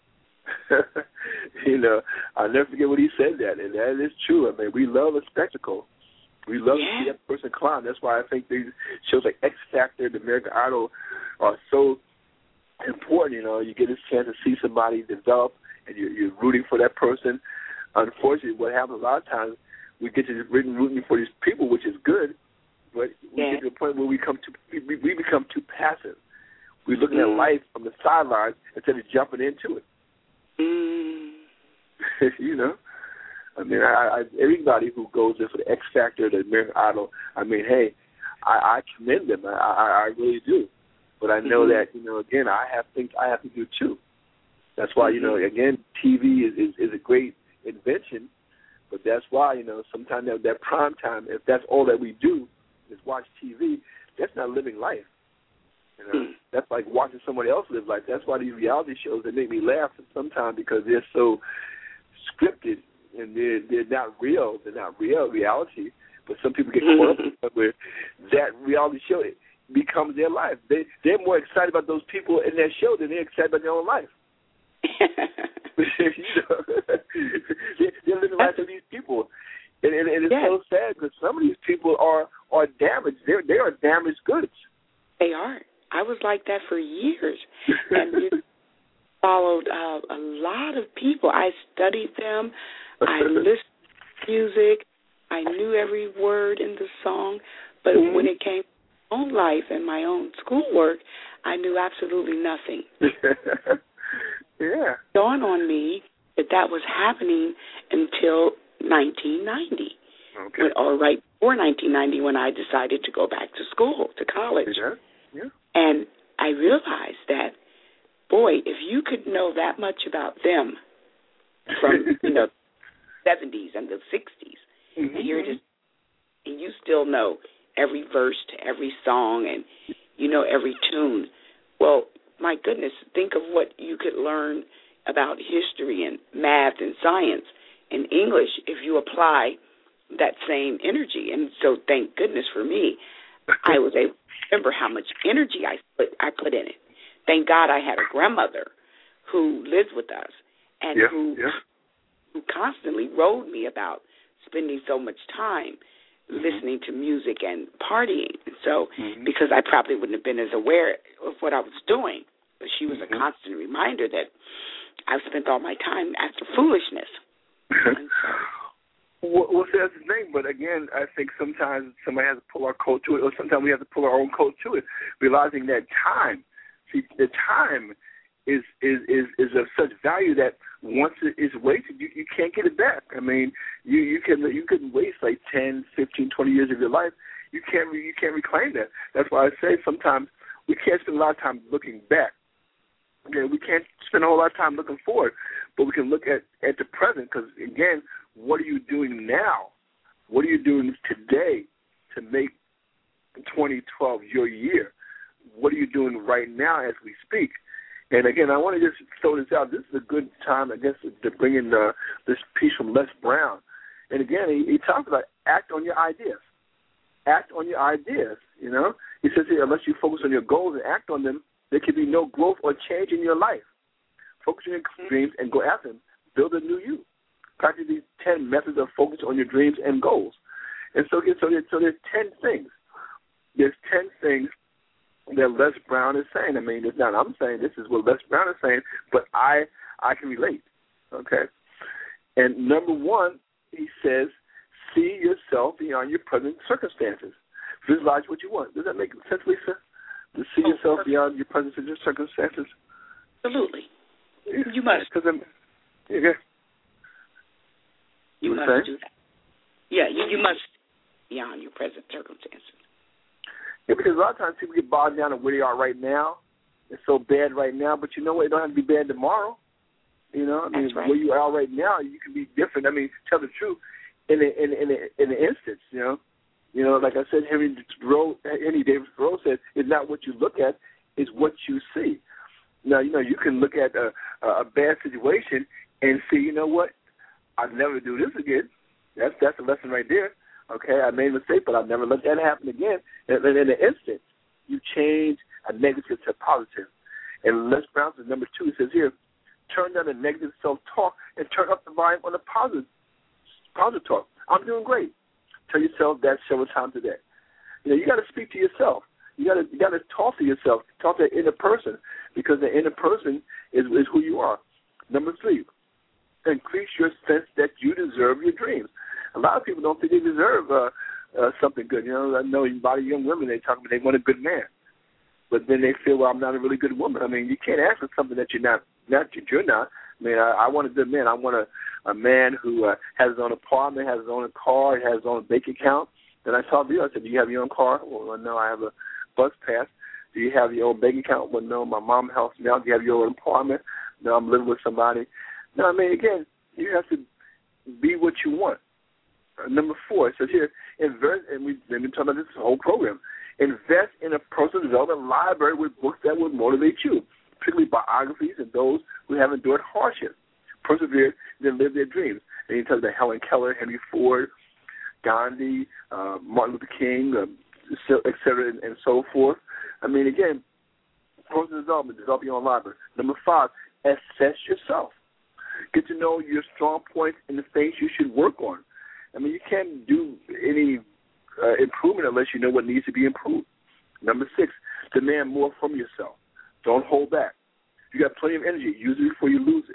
You know, I'll never forget what he said that, and that is true. I mean, we love a spectacle. We love yeah. to see that person climb. That's why I think these shows like X Factor and American Idol are so important. You know, you get a chance to see somebody develop, and you're, you're rooting for that person. Unfortunately, what happens a lot of times, we get to rooting, rooting for these people, which is good, but we yeah. get to the point where we come too, we, we become too passive. We're looking mm. at life from the sidelines instead of jumping into it. Mm. You know, I mean, I, I, everybody who goes in for the X Factor, the American Idol, I mean, hey, I, I commend them. I, I, I really do. But I know mm-hmm. that, you know, again, I have things I have to do too. That's why, mm-hmm. you know, again, T V is, is, is a great invention. But that's why, you know, sometimes that, that prime time, if that's all that we do is watch T V, that's not living life. You know, that's like watching somebody else live life. That's why these reality shows, they make me laugh sometimes because they're so scripted and they're, they're not real. They're not real reality. But some people get caught up where that reality show it becomes their life. They, they're more excited about those people in that show than they're excited about their own life. You know, they're, they're living life for these people. And, and, and it's yeah. so sad because some of these people are, are damaged. They're, they are damaged goods. They are. I was like that for years, and it followed uh, a lot of people. I studied them. I listened to music. I knew every word in the song, but mm-hmm. when it came to my own life and my own schoolwork, I knew absolutely nothing. Yeah. It dawned on me that that was happening until nineteen ninety. Okay. When, or right before nineteen ninety when I decided to go back to school, to college. Yeah. Yeah. And I realized that, boy, if you could know that much about them from, you know, seventies and the sixties, mm-hmm. and, you're just, and you still know every verse to every song and you know every tune, well, my goodness, think of what you could learn about history and math and science and English if you apply that same energy. And so thank goodness for me, I was able to remember how much energy I put, I put in it. Thank God I had a grandmother who lived with us and yeah, who yeah. who constantly wrote me about spending so much time mm-hmm. listening to music and partying. And so mm-hmm. because I probably wouldn't have been as aware of what I was doing, but she was mm-hmm. a constant reminder that I've spent all my time after foolishness. And so, Well, well, see, that's the thing, but again, I think sometimes somebody has to pull our coat to it, or sometimes we have to pull our own coat to it, realizing that time, see, the time is is, is, is of such value that once it is wasted, you, you can't get it back. I mean, you you can you can waste like ten, fifteen, twenty years of your life. You can't re, you can't reclaim that. That's why I say sometimes we can't spend a lot of time looking back. Okay, we can't spend a whole lot of time looking forward, but we can look at, at the present because, again, what are you doing now? What are you doing today to make twenty twelve your year? What are you doing right now as we speak? And, again, I want to just throw this out. This is a good time, I guess, to bring in uh, this piece from Les Brown. And, again, he, he talks about act on your ideas. Act on your ideas, you know. He says here, unless you focus on your goals and act on them, there can be no growth or change in your life. Focus on your dreams and go after them. Build a new you. Practice these ten methods of focus on your dreams and goals. And so, so, there's, so there's ten things. There's ten things that Les Brown is saying. I mean, it's not I'm saying. This is what Les Brown is saying, but I I can relate. Okay? And number one, he says, see yourself beyond your present circumstances. Visualize what you want. Does that make sense, Lisa? To see oh, yourself perfect. Beyond your present circumstances? Absolutely. Yeah. You must. Because I'm, yeah. You, you must say? do that. Yeah, you, you must beyond your present circumstances. Yeah, because a lot of times people get bogged down on where they are right now. It's so bad right now, but you know what? It don't have to be bad tomorrow. You know, I mean, That's right. Where you are right now, you can be different. I mean, tell the truth in a, in a, in a, in an instance. You know, you know, like I said, Henry Thoreau, Henry David Thoreau said, "It's not what you look at, it's what you see." Now, you know, you can look at a, a bad situation and see, you know what? I'll never do this again. That's that's a lesson right there. Okay, I made a mistake, but I'll never let that happen again. And, and in an instant, you change a negative to positive. And Les Brown says, number two, it says here, turn down the negative self-talk and turn up the volume on the positive, positive talk. I'm doing great. Tell yourself that several times a day. You know, you got to speak to yourself. You got to you got to talk to yourself. Talk to the inner person, because the inner person is is who you are. Number three, increase your sense that you deserve your dreams. A lot of people don't think they deserve uh, uh, something good. You know, I know a lot of young women, they talk about they want a good man, but then they feel, well, I'm not a really good woman. I mean, you can't ask for something that you're not, not that you're not. I mean, I, I want a good man. I want a, a man who uh, has his own apartment, has his own car, has his own bank account. Then I told you, I said, do you have your own car? Well, no, I have a bus pass. Do you have your own bank account? Well, no, my mom helps me out. Do you have your own apartment? No, I'm living with somebody. No, I mean, again, you have to be what you want. Uh, number four, it says here, invest, and we've been talking about this whole program, invest in a personal development library with books that will motivate you, particularly biographies and those who have endured hardship, persevered, then live their dreams. And he talks about Helen Keller, Henry Ford, Gandhi, uh, Martin Luther King, uh, et cetera, and, and so forth. I mean, again, personal development, develop your own library. Number five, assess yourself. Get to know your strong points and the things you should work on. I mean, you can't do any uh, improvement unless you know what needs to be improved. Number six, demand more from yourself. Don't hold back. You got plenty of energy. Use it before you lose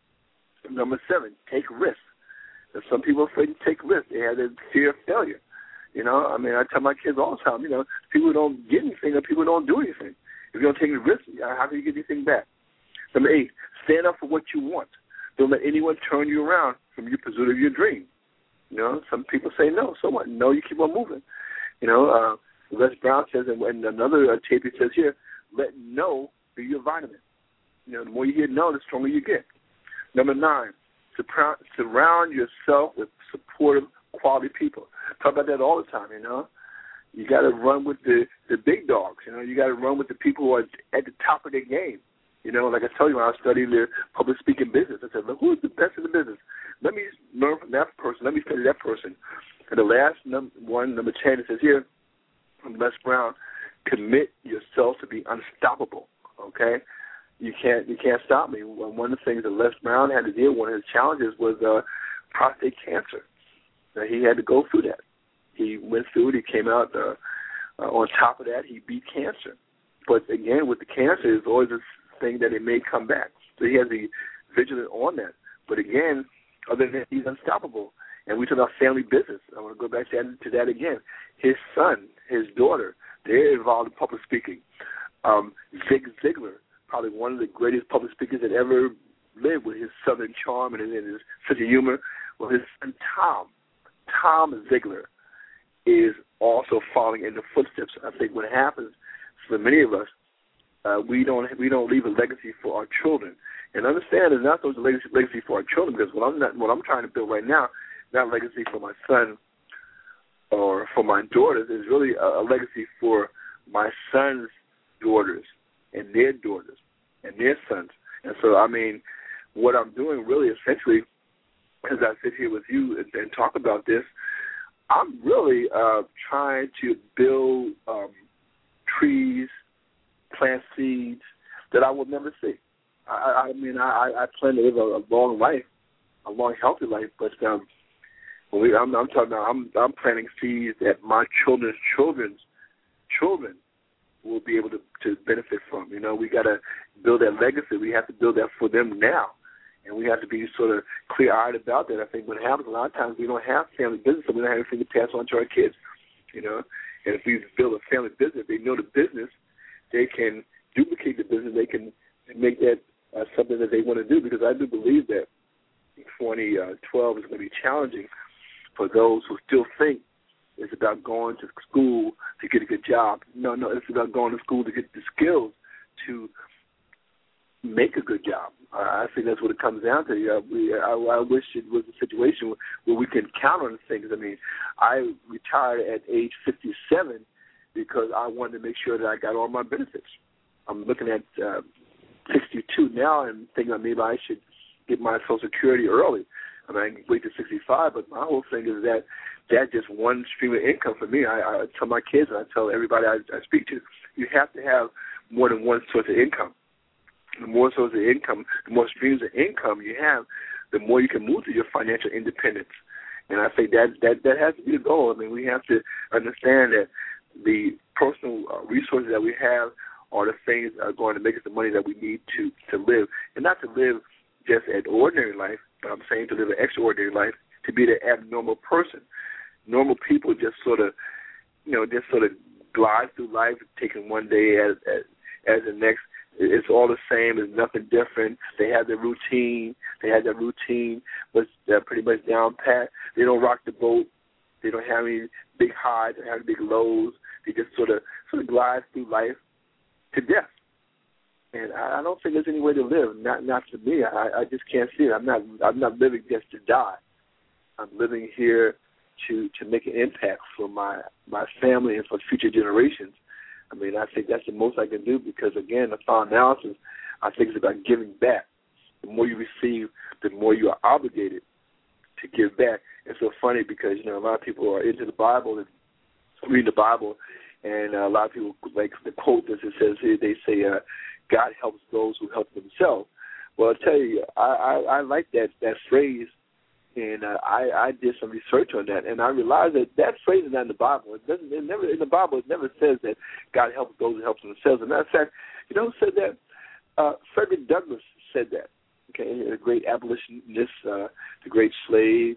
it. Number seven, take risks. And some people are afraid to take risks. They have the fear of failure. You know, I mean, I tell my kids all the time, you know, people don't get anything or people don't do anything. If you don't take any risks, how can you get anything back? Number eight, stand up for what you want. Don't let anyone turn you around from your pursuit of your dream. You know, some people say no. So what? No, you keep on moving. You know, uh, Les Brown says, and, and another uh, tape he says here, let no be your vitamin. You know, the more you hear no, the stronger you get. Number nine, surround yourself with supportive, quality people. Talk about that all the time, you know. You got to run with the, the big dogs, you know. You got to run with the people who are at the top of their game. You know, like I told you when I was studying the public speaking business, I said, look, who's the best in the business? Let me learn from that person. Let me study that person. And the last num- one, number ten, it says here from Les Brown, commit yourself to be unstoppable, okay? You can't you can't stop me. One of the things that Les Brown had to deal with, one of his challenges was uh, prostate cancer. Now, he had to go through that. He went through it. He came out uh, uh, on top of that. He beat cancer. But, again, with the cancer, there's always this thing that it may come back. So he has to be vigilant on that. But, again, other than that, he's unstoppable. And we talk about family business. I want to go back to that, to that again. His son, his daughter, they're involved in public speaking. Um, Zig Ziglar, probably one of the greatest public speakers that ever lived with his southern charm and his sense of humor. Well, his son Tom, Tom Ziglar, is also following in the footsteps. I think what happens for many of us, uh, we don't we don't leave a legacy for our children. And understand, it's not so much a legacy, legacy for our children, because what I'm not, what I'm trying to build right now, not a legacy for my son or for my daughters, is really a, a legacy for my son's daughters and their daughters and their sons. And so, I mean, what I'm doing really essentially, as I sit here with you and, and talk about this, I'm really uh, trying to build um, trees, plant seeds that I will never see. I, I mean, I, I plan to live a, a long life, a long, healthy life, but um, when we, I'm, I'm talking about, I'm, I'm planting seeds that my children's children's children will be able to, to benefit from. You know, we got to build that legacy. We have to build that for them now. And we have to be sort of clear-eyed about that. I think what happens a lot of times, we don't have family business, so we don't have anything to pass on to our kids, you know. And if we build a family business, they know the business, they can duplicate the business, they can make that uh, something that they want to do, because I do believe that twenty twelve is going to be challenging for those who still think it's about going to school to get a good job. No, no, it's about going to school to get the skills to make a good job. Uh, I think that's what it comes down to. Uh, we, I, I wish it was a situation where we can count on things. I mean, I retired at age fifty-seven because I wanted to make sure that I got all my benefits. I'm looking at uh, sixty-two now and thinking maybe I should get my Social Security early. I mean, I can wait to sixty-five, but my whole thing is that that's just one stream of income for me. I, I tell my kids and I tell everybody I, I speak to, you have to have more than one source of income. The more sources of income, the more streams of income you have, the more you can move to your financial independence. And I think that that, that has to be the goal. I mean, we have to understand that the personal uh, resources that we have are the things that are going to make us the money that we need to, to live. And not to live just an ordinary life, but I'm saying to live an extraordinary life, to be the abnormal person. Normal people just sort of, you know, just sort of glide through life, taking one day as, as, as the next. It's all the same. There's nothing different. They have their routine. They have their routine, but they're pretty much down pat. They don't rock the boat. They don't have any big highs. They don't have any big lows. They just sort of sort of glide through life to death. And I, I don't think there's any way to live. Not not for me. I, I just can't see it. I'm not I'm not living just to die. I'm living here to to make an impact for my my family and for future generations. I mean, I think that's the most I can do because, again, the final analysis, I think it's about giving back. The more you receive, the more you are obligated to give back. It's so funny because, you know, a lot of people are into the Bible and reading the Bible, and uh, a lot of people, like the quote that it says here, they say, uh, God helps those who help themselves. Well, I'll tell you, I, I, I like that, that phrase. And uh, I, I did some research on that, and I realized that that phrase is not in the Bible. It doesn't. It never in the Bible. It never says that God helps those who help themselves. As a matter of fact, you know who said that? Uh, Frederick Douglass said that. Okay, a great abolitionist, uh, the great slave,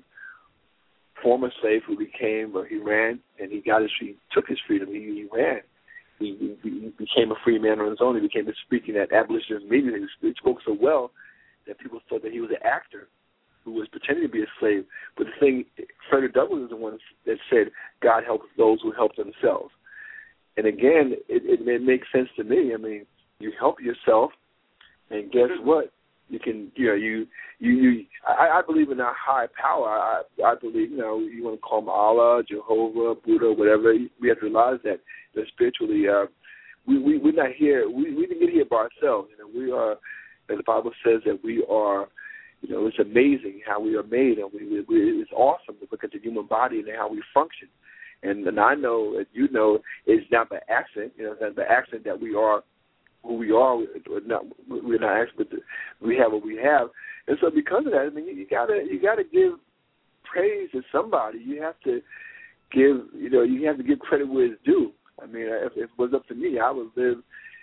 former slave who became, or he ran, and he got his, he took his freedom. He, he ran. He, he, he became a free man on his own. He became a speaking at abolitionist meetings. He spoke so well that people thought that he was an actor who was pretending to be a slave. But the thing, Frederick Douglass is the one that said, God helps those who help themselves. And again, it, it, it makes sense to me. I mean, you help yourself, and guess what? You can, you know, you, you, you I, I believe in a high power. I, I believe, you know, you want to call him Allah, Jehovah, Buddha, whatever. We have to realize that, that spiritually, uh, we, we, we're not here. We, we didn't get here by ourselves. You know, we are, as the Bible says, that we are, you know, it's amazing how we are made, and we, we, it's awesome to look at the human body and how we function. And, and I know, as you know, it's not by accident. You know, it's not by accident that we are who we are. We're not, we're not accident, but we have what we have. And so, because of that, I mean, you, you gotta you gotta give praise to somebody. You have to give, you know, you have to give credit where it's due. I mean, if, if it was up to me, I would live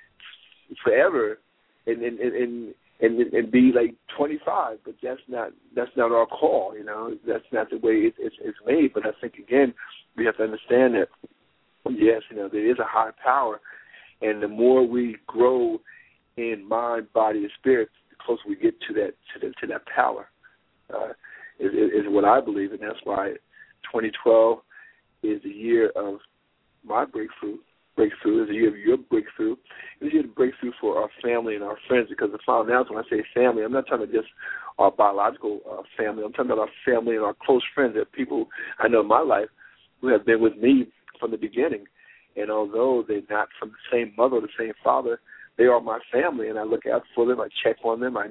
forever and and and. And, and be like twenty-five, but that's not that's not our call, you know. That's not the way it, it's, it's made. But I think again, we have to understand that yes, you know, there is a high power, and the more we grow in mind, body, and spirit, the closer we get to that to, the, to that power. Uh, is, is what I believe, and that's why twenty twelve is the year of my breakthrough. Breakthrough is a year of your breakthrough. It's a year of breakthrough for our family and our friends, because the final announcement, when I say family, I'm not talking about just our biological uh, family. I'm talking about our family and our close friends, that people I know in my life who have been with me from the beginning. And although they're not from the same mother or the same father, they are my family, and I look out for them. I check on them. I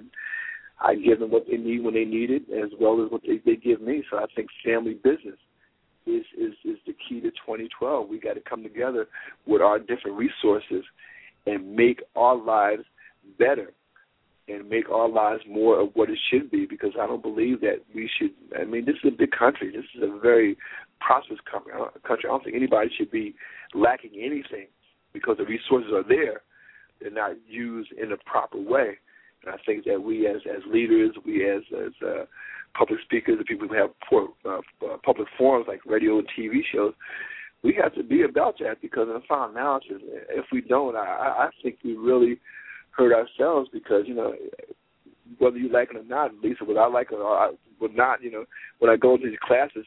I give them what they need when they need it, as well as what they, they give me. So I think family business Is, is is the key to twenty twelve. We got to come together with our different resources and make our lives better and make our lives more of what it should be, because I don't believe that we should, I mean, this is a big country. This is a very prosperous country. I don't think anybody should be lacking anything, because the resources are there. They're not used in a proper way. And I think that we as, as leaders, we as, as uh, public speakers, the people who have poor, uh, uh, public forums like radio and T V shows, we have to be about that, because in the final analysis, if we don't, I, I think we really hurt ourselves, because, you know, whether you like it or not, Lisa, whether I like it or I would not, you know, when I go into these classes,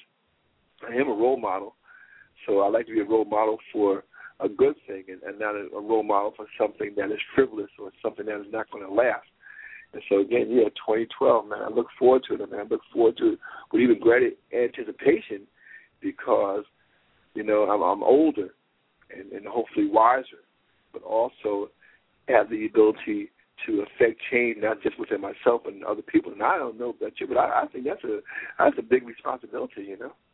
I am a role model, so I like to be a role model for a good thing, and, and not a, a role model for something that is frivolous or something that is not going to last. And so, again, yeah, twenty twelve, man, I look forward to it, man. I look forward to it with even greater anticipation, because, you know, I'm, I'm older and, and hopefully wiser, but also have the ability to affect change, not just within myself but in other people. And I don't know about you, but I, I think that's a that's a big responsibility, you know.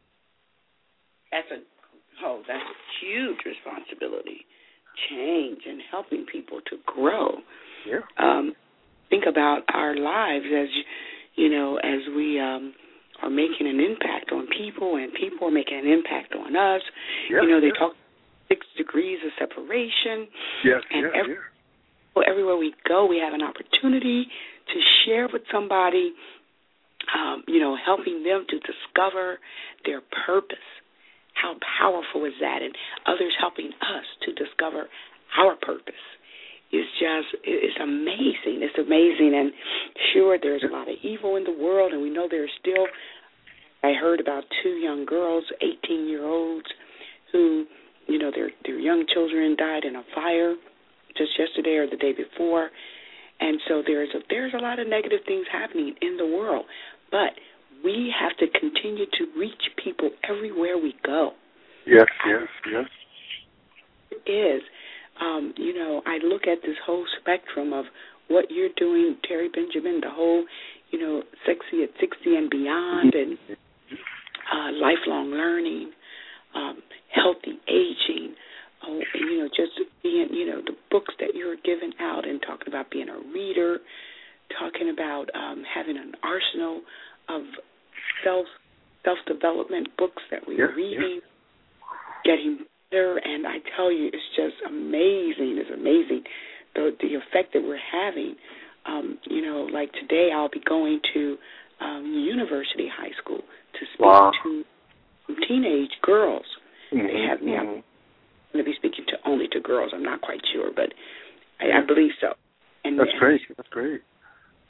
That's a oh, that's a huge responsibility. Change and helping people to grow. Yeah. Um, think about our lives as, you know, as we um, are making an impact on people, and people are making an impact on us. Yeah, you know, they yeah. talk six degrees of separation. Yes, and yeah, every, yeah. everywhere we go, we have an opportunity to share with somebody, um, you know, helping them to discover their purpose. How powerful is that? And others helping us to discover our purpose. It's just, it's amazing. It's amazing. And sure, there's a lot of evil in the world, and we know there's still, I heard about two young girls, eighteen-year-olds, who, you know, their their young children died in a fire just yesterday or the day before. And so there's a, there's a lot of negative things happening in the world. But we have to continue to reach people everywhere we go. Yes, yes, yes. It is. Um, you know, I look at this whole spectrum of what you're doing, Terry Benjamin, the whole, you know, sexy at sixty and beyond, and uh, lifelong learning, um, healthy aging, oh, and, you know, just being, you know, the books that you're giving out and talking about being a reader, talking about um, having an arsenal of self, self-development books that we're yeah, reading, yeah. getting better, and I tell you, it's just amazing. It's amazing the the effect that we're having. Um, you know, like today I'll be going to um, University High School to speak wow. to teenage girls. Mm-hmm. They have me. Mm-hmm. I'm going to be speaking to only to girls. I'm not quite sure, but I, I believe so. And that's and great. That's great.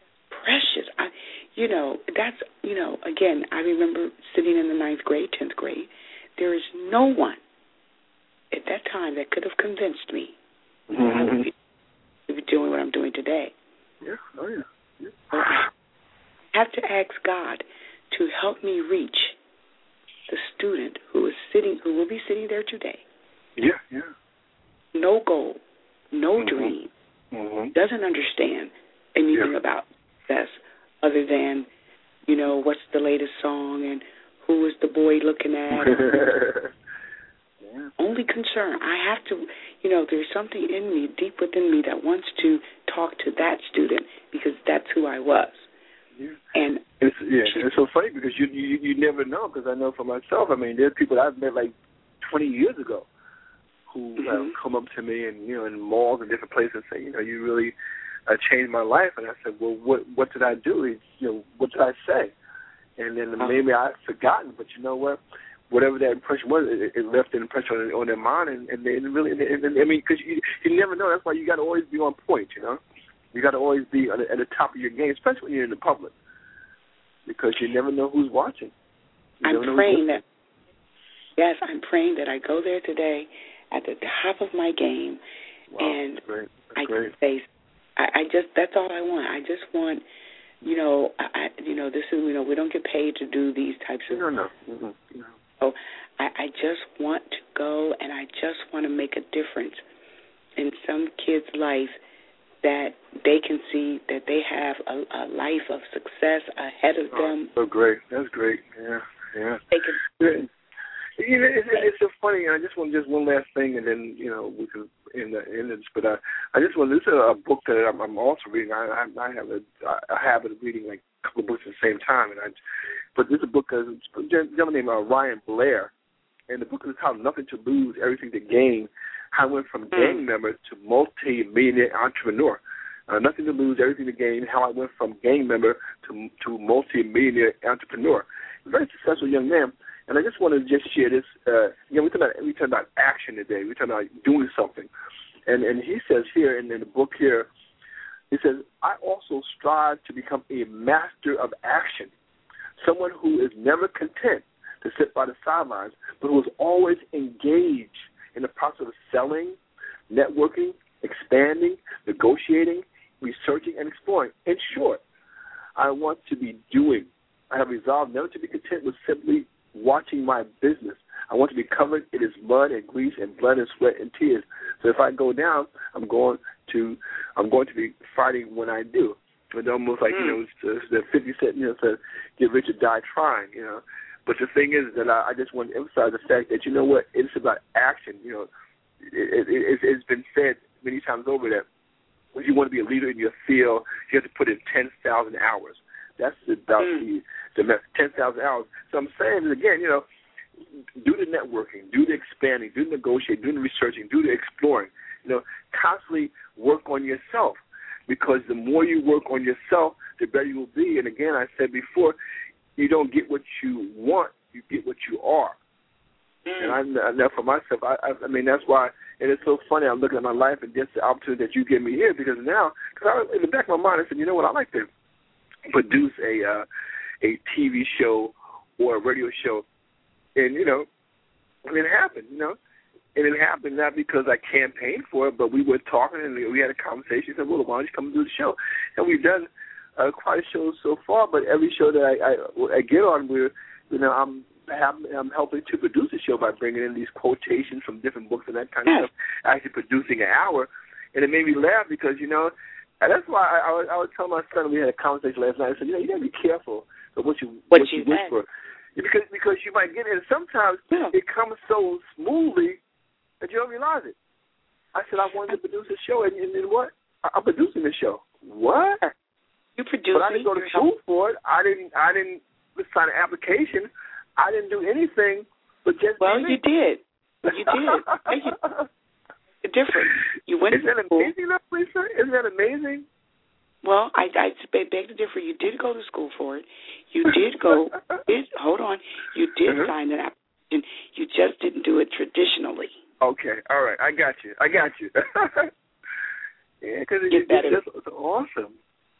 precious. I, you know, that's, you know, again, I remember sitting in the ninth grade, tenth grade. There is no one at that time that could have convinced me mm-hmm. that I would be, be doing what I'm doing today. Yeah, oh yeah. yeah. So I have to ask God to help me reach the student who is sitting, who will be sitting there today. Yeah, yeah. No goal, no mm-hmm. dream, mm-hmm. doesn't understand anything yeah. about success other than, you know, what's the latest song and who is the boy looking at. yeah. Only concern. I have to, you know, there's something in me, deep within me, that wants to talk to that student because that's who I was. Yeah. And it's yeah, it's so funny because you you, you never know, because I know for myself, I mean, there's people I've met like twenty years ago who mm-hmm. have come up to me and, you know, in malls and different places and say, you know, you really uh, changed my life. And I said, well, what what did I do? It's, you know, what did I say? And then oh. maybe I've forgotten, but you know what? Whatever that impression was, it, it left an impression on, on their mind, and, and they really, and, and, I mean, because you, you never know. That's why you got to always be on point, you know? You got to always be at the, at the top of your game, especially when you're in the public, because you never know who's watching. You I'm praying that, yes, I'm praying that I go there today at the top of my game, wow, and that's great. That's I great. can face, I, I just, that's all I want. I just want, you know, I, you know, this is, you know, we don't get paid to do these types of. No, no. Mm-hmm. no. So I, I just want to go, and I just want to make a difference in some kid's life, that they can see that they have a, a life of success ahead of oh, them. So great. That's great. Yeah, yeah. They can. Yeah. You know, it's, it's so funny. I just want just one last thing, and then you know we can end the end this. But I, I just want this is a book that I'm, I'm also reading. I, I have a, a habit of reading like a couple of books at the same time, and I. But this is a book of a gentleman named uh, Ryan Blair, and the book is called "Nothing to Lose, Everything to Gain." How I went from mm. gang member to multi-millionaire entrepreneur. Uh, nothing to lose, everything to gain. How I went from gang member to to multi-millionaire entrepreneur. A very successful young man. And I just wanted to just share this. Uh, you know, we talk about we talk about action today. We talk about doing something. And and he says here in, in the book here, he says, I also strive to become a master of action, someone who is never content to sit by the sidelines, but who is always engaged in the process of selling, networking, expanding, negotiating, researching, and exploring. In short, I want to be doing. I have resolved never to be content with simply watching my business. I want to be covered in its mud and grease and blood and sweat and tears. So if I go down, I'm going to I'm going to be fighting when I do. It's almost like, mm. you know, it's the fifty Cent, you know, says, get rich or die trying, you know. But the thing is that I, I just want to emphasize the fact that, you know what, it's about action. You know, it, it, it, it's been said many times over that if you want to be a leader in your field, you have to put in ten thousand hours. That's about mm. the, the ten thousand hours. So I'm saying, again, you know, do the networking, do the expanding, do the negotiating, do the researching, do the exploring. You know, constantly work on yourself, because the more you work on yourself, the better you will be. And again, I said before, you don't get what you want, you get what you are. Mm. And I, I know for myself, I, I, I mean, that's why, and it's so funny, I'm looking at my life and just the opportunity that you give me here, because now, because I, in the back of my mind, I said, you know what, I like to produce a uh, a T V show or a radio show, and, you know, and it happened, you know, and it happened not because I campaigned for it, but we were talking and we had a conversation. He said, well, why don't you come and do the show? And we've done uh, quite a show so far, but every show that I, I, I get on, we're, you know, I'm I'm helping to produce a show by bringing in these quotations from different books and that kind of stuff, actually producing an hour, and it made me laugh because, you know, and that's why I, I, was, I was telling my son, we had a conversation last night, I said, you know, you got to be careful of what you, what what you, you wish for. Because, because you might get it, and sometimes yeah. it comes so smoothly that you don't realize it. I said, I wanted to produce a show, and, and then what? I'm producing the show. What? You produced it. But I didn't go to school for it. I didn't, I didn't sign an application. I didn't do anything but just Well, you did. You did. Different. You went Isn't to that school. amazing, Lisa? Isn't that amazing? Well, I, I beg to differ. You did go to school for it. You did go. did, hold on. You did uh-huh. sign an application. You just didn't do it traditionally. Okay. All right. I got you. I got you. yeah, because it, it's just it's awesome.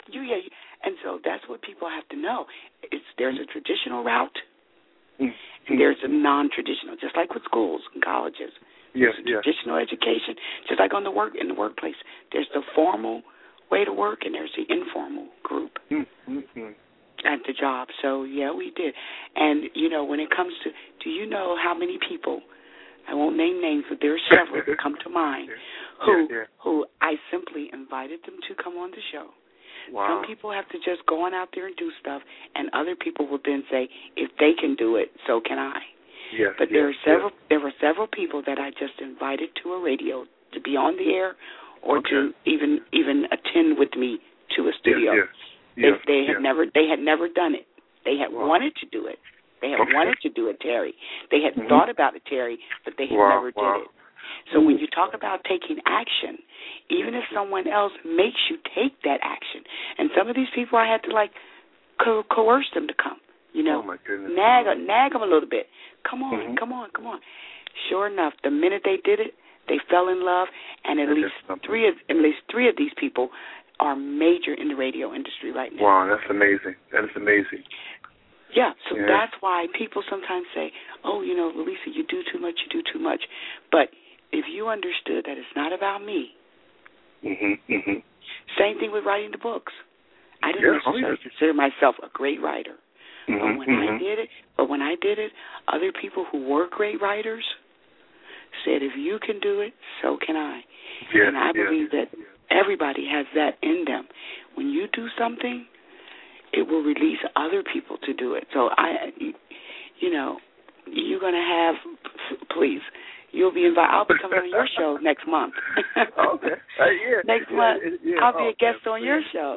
You yeah, and so that's what people have to know. It's there's a traditional route, mm-hmm. and there's a non-traditional, just like with schools and colleges. Yes, there's a yes. traditional education, just like on the work in the workplace. There's the formal way to work, and there's the informal group mm-hmm. at the job. So yeah, we did. And you know, when it comes to, do you know how many people? I won't name names, but there are several that come to mind who yeah, yeah. who I simply invited them to come on the show. Wow. Some people have to just go on out there and do stuff, and other people will then say, if they can do it, so can I. Yes, but yes, there are several yes. there were several people that I just invited to a radio to be on the air or okay. to even even attend with me to a studio. Yes, yes, they yes, they had yes. never they had never done it. They had wow. wanted to do it. They had okay. wanted to do it, Terry. They had mm-hmm. thought about it, Terry, but they had wow, never wow. did it. So when you talk about taking action, even if someone else makes you take that action, and some of these people I had to like co- coerce them to come, you know, oh my goodness. nag nag them a little bit. Come on, mm-hmm. come on, come on. Sure enough, the minute they did it, they fell in love, and at that least three of at least three of these people are major in the radio industry right now. Wow, that's amazing. That is amazing. Yeah, so yeah. that's why people sometimes say, oh, you know, Lisa, you do too much, you do too much. But if you understood that it's not about me, mm-hmm, mm-hmm. same thing with writing the books. I didn't yeah, necessarily oh, yeah. consider myself a great writer. Mm-hmm, but when mm-hmm. I did it, but when I did it, other people who were great writers said, if you can do it, so can I. Yes, and I yes. believe that everybody has that in them. When you do something, it will release other people to do it. So I, you know, you're going to have, please, you'll be invited. I'll be coming on your show next month. okay. Uh, yeah. Next yeah, month, yeah. I'll be oh, a guest man, on please. your show.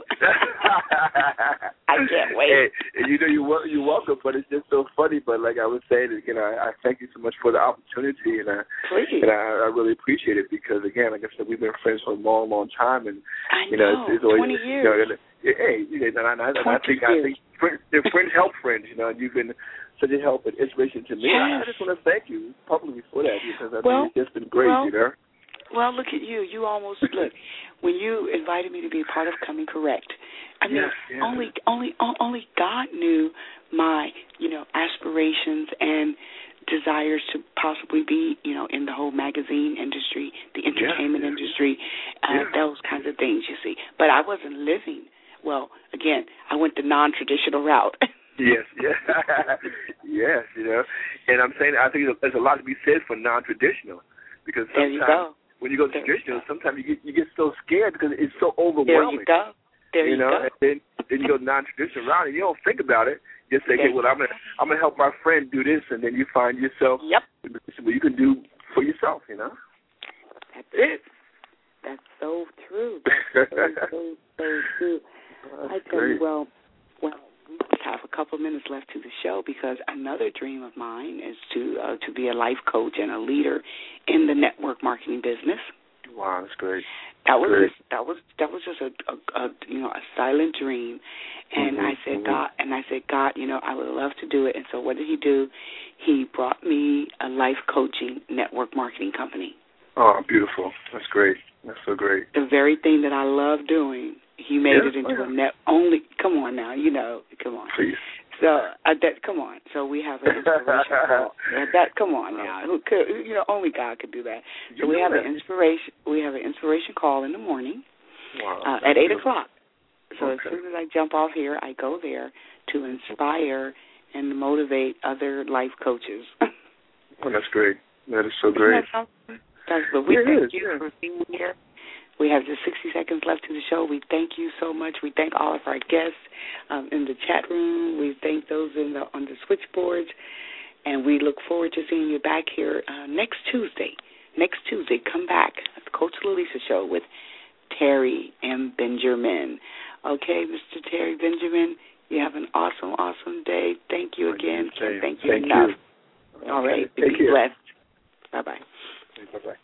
I can't wait. Hey, and you know, you're, you're welcome, but it's just so funny. But like I was saying, you know, I, I thank you so much for the opportunity, and I, please. and I, I really appreciate it because, again, like I said, we've been friends for a long, long time, and I you know, know, it's, it's always, twenty years. You know, hey, you know, and I, and I think I think friends, they're friends help friends, you know, and you've been such a help and inspiration to me. Yes. I just want to thank you publicly for that because I well, think it's just been great, well, you know. Well, look at you. You almost look when you invited me to be a part of Coming Correct. I mean, yes, yes. only only only God knew my, you know, aspirations and desires to possibly be, you know, in the whole magazine industry, the entertainment yeah, yeah. industry, uh, yeah. those kinds of things, you see. But I wasn't living. Well, again, I went the non-traditional route. Yes, yes, yes, you know. And I'm saying I think there's a lot to be said for non-traditional because there you sometimes go. when you go there traditional, you go. sometimes you get you get so scared because it's so overwhelming. There you go. There you, you know, go. and then then you go non-traditional route and you don't think about it. You just say, there okay, well, I'm gonna I'm gonna help my friend do this, and then you find yourself yep. what you can do for yourself. You know. That's it. That's so true. That's so so so true. That's I tell great. you, well, well, we have a couple of minutes left to the show because another dream of mine is to uh, to be a life coach and a leader in the network marketing business. Wow, that's great. That was great. Just, that was that was just a, a, a you know a silent dream, and mm-hmm, I said mm-hmm. God, and I said God, you know I would love to do it. And so what did He do? He brought me a life coaching network marketing company. Oh, beautiful. That's great. That's so great. The very thing that I love doing. He made yeah, it into oh, yeah. a net only. Come on now, you know. Come on. Please. So uh, that. Come on. So we have an inspiration call. Yeah, that. Come on now. Who could? You know, only God could do that. So you we have that. an inspiration. We have an inspiration call in the morning wow, uh, at eight beautiful. o'clock. So okay. as soon as I jump off here, I go there to inspire and motivate other life coaches. Oh, that's great. That is so great. That's, that's, but we yeah, thank is, you yeah. for being here. We have just sixty seconds left to the show. We thank you so much. We thank all of our guests um, in the chat room. We thank those in the, on the switchboards. And we look forward to seeing you back here uh, next Tuesday. Next Tuesday, come back. Coach Lalisa Show with Terry M. Benjamin. Okay, Mister Terry Benjamin, you have an awesome, awesome day. Thank you again. Can't thank you thank enough. You. All right. Okay. Be care. blessed. Bye-bye. Bye-bye.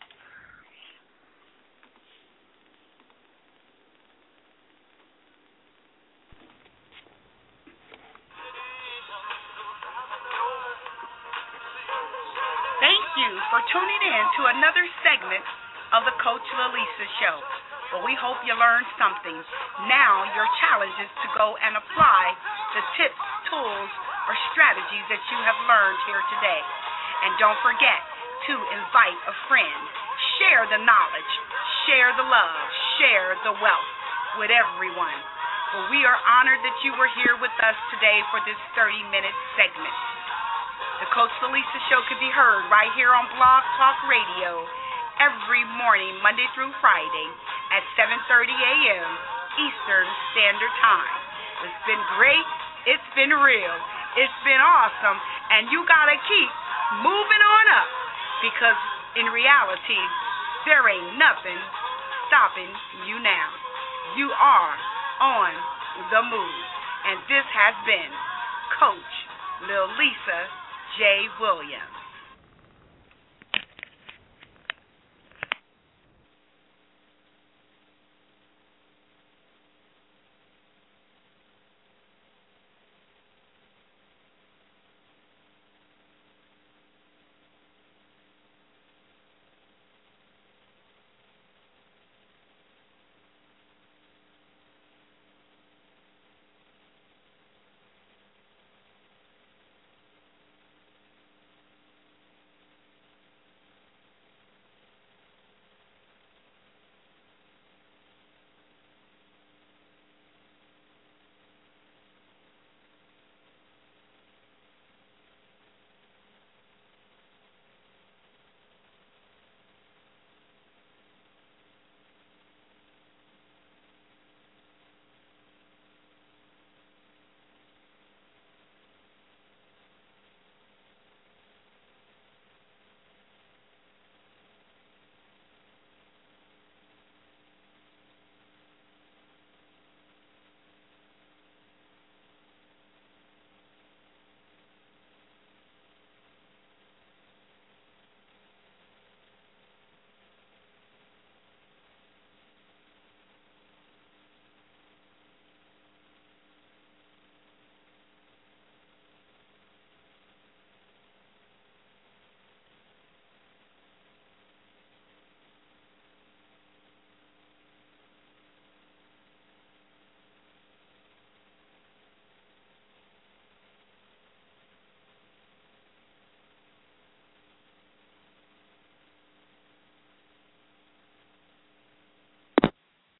Thank you for tuning in to another segment of the Coach Lalisa Show. Well, we hope you learned something. Now your challenge is to go and apply the tips, tools, or strategies that you have learned here today. And don't forget to invite a friend. Share the knowledge, share the love, share the wealth with everyone. Well, we are honored that you were here with us today for this thirty-minute segment. The Coach Lisa Show can be heard right here on Blog Talk Radio every morning, Monday through Friday at seven thirty a.m. Eastern Standard Time. It's been great. It's been real. It's been awesome. And you got to keep moving on up because in reality, there ain't nothing stopping you now. You are on the move. And this has been Coach Lil Lisa J. Williams.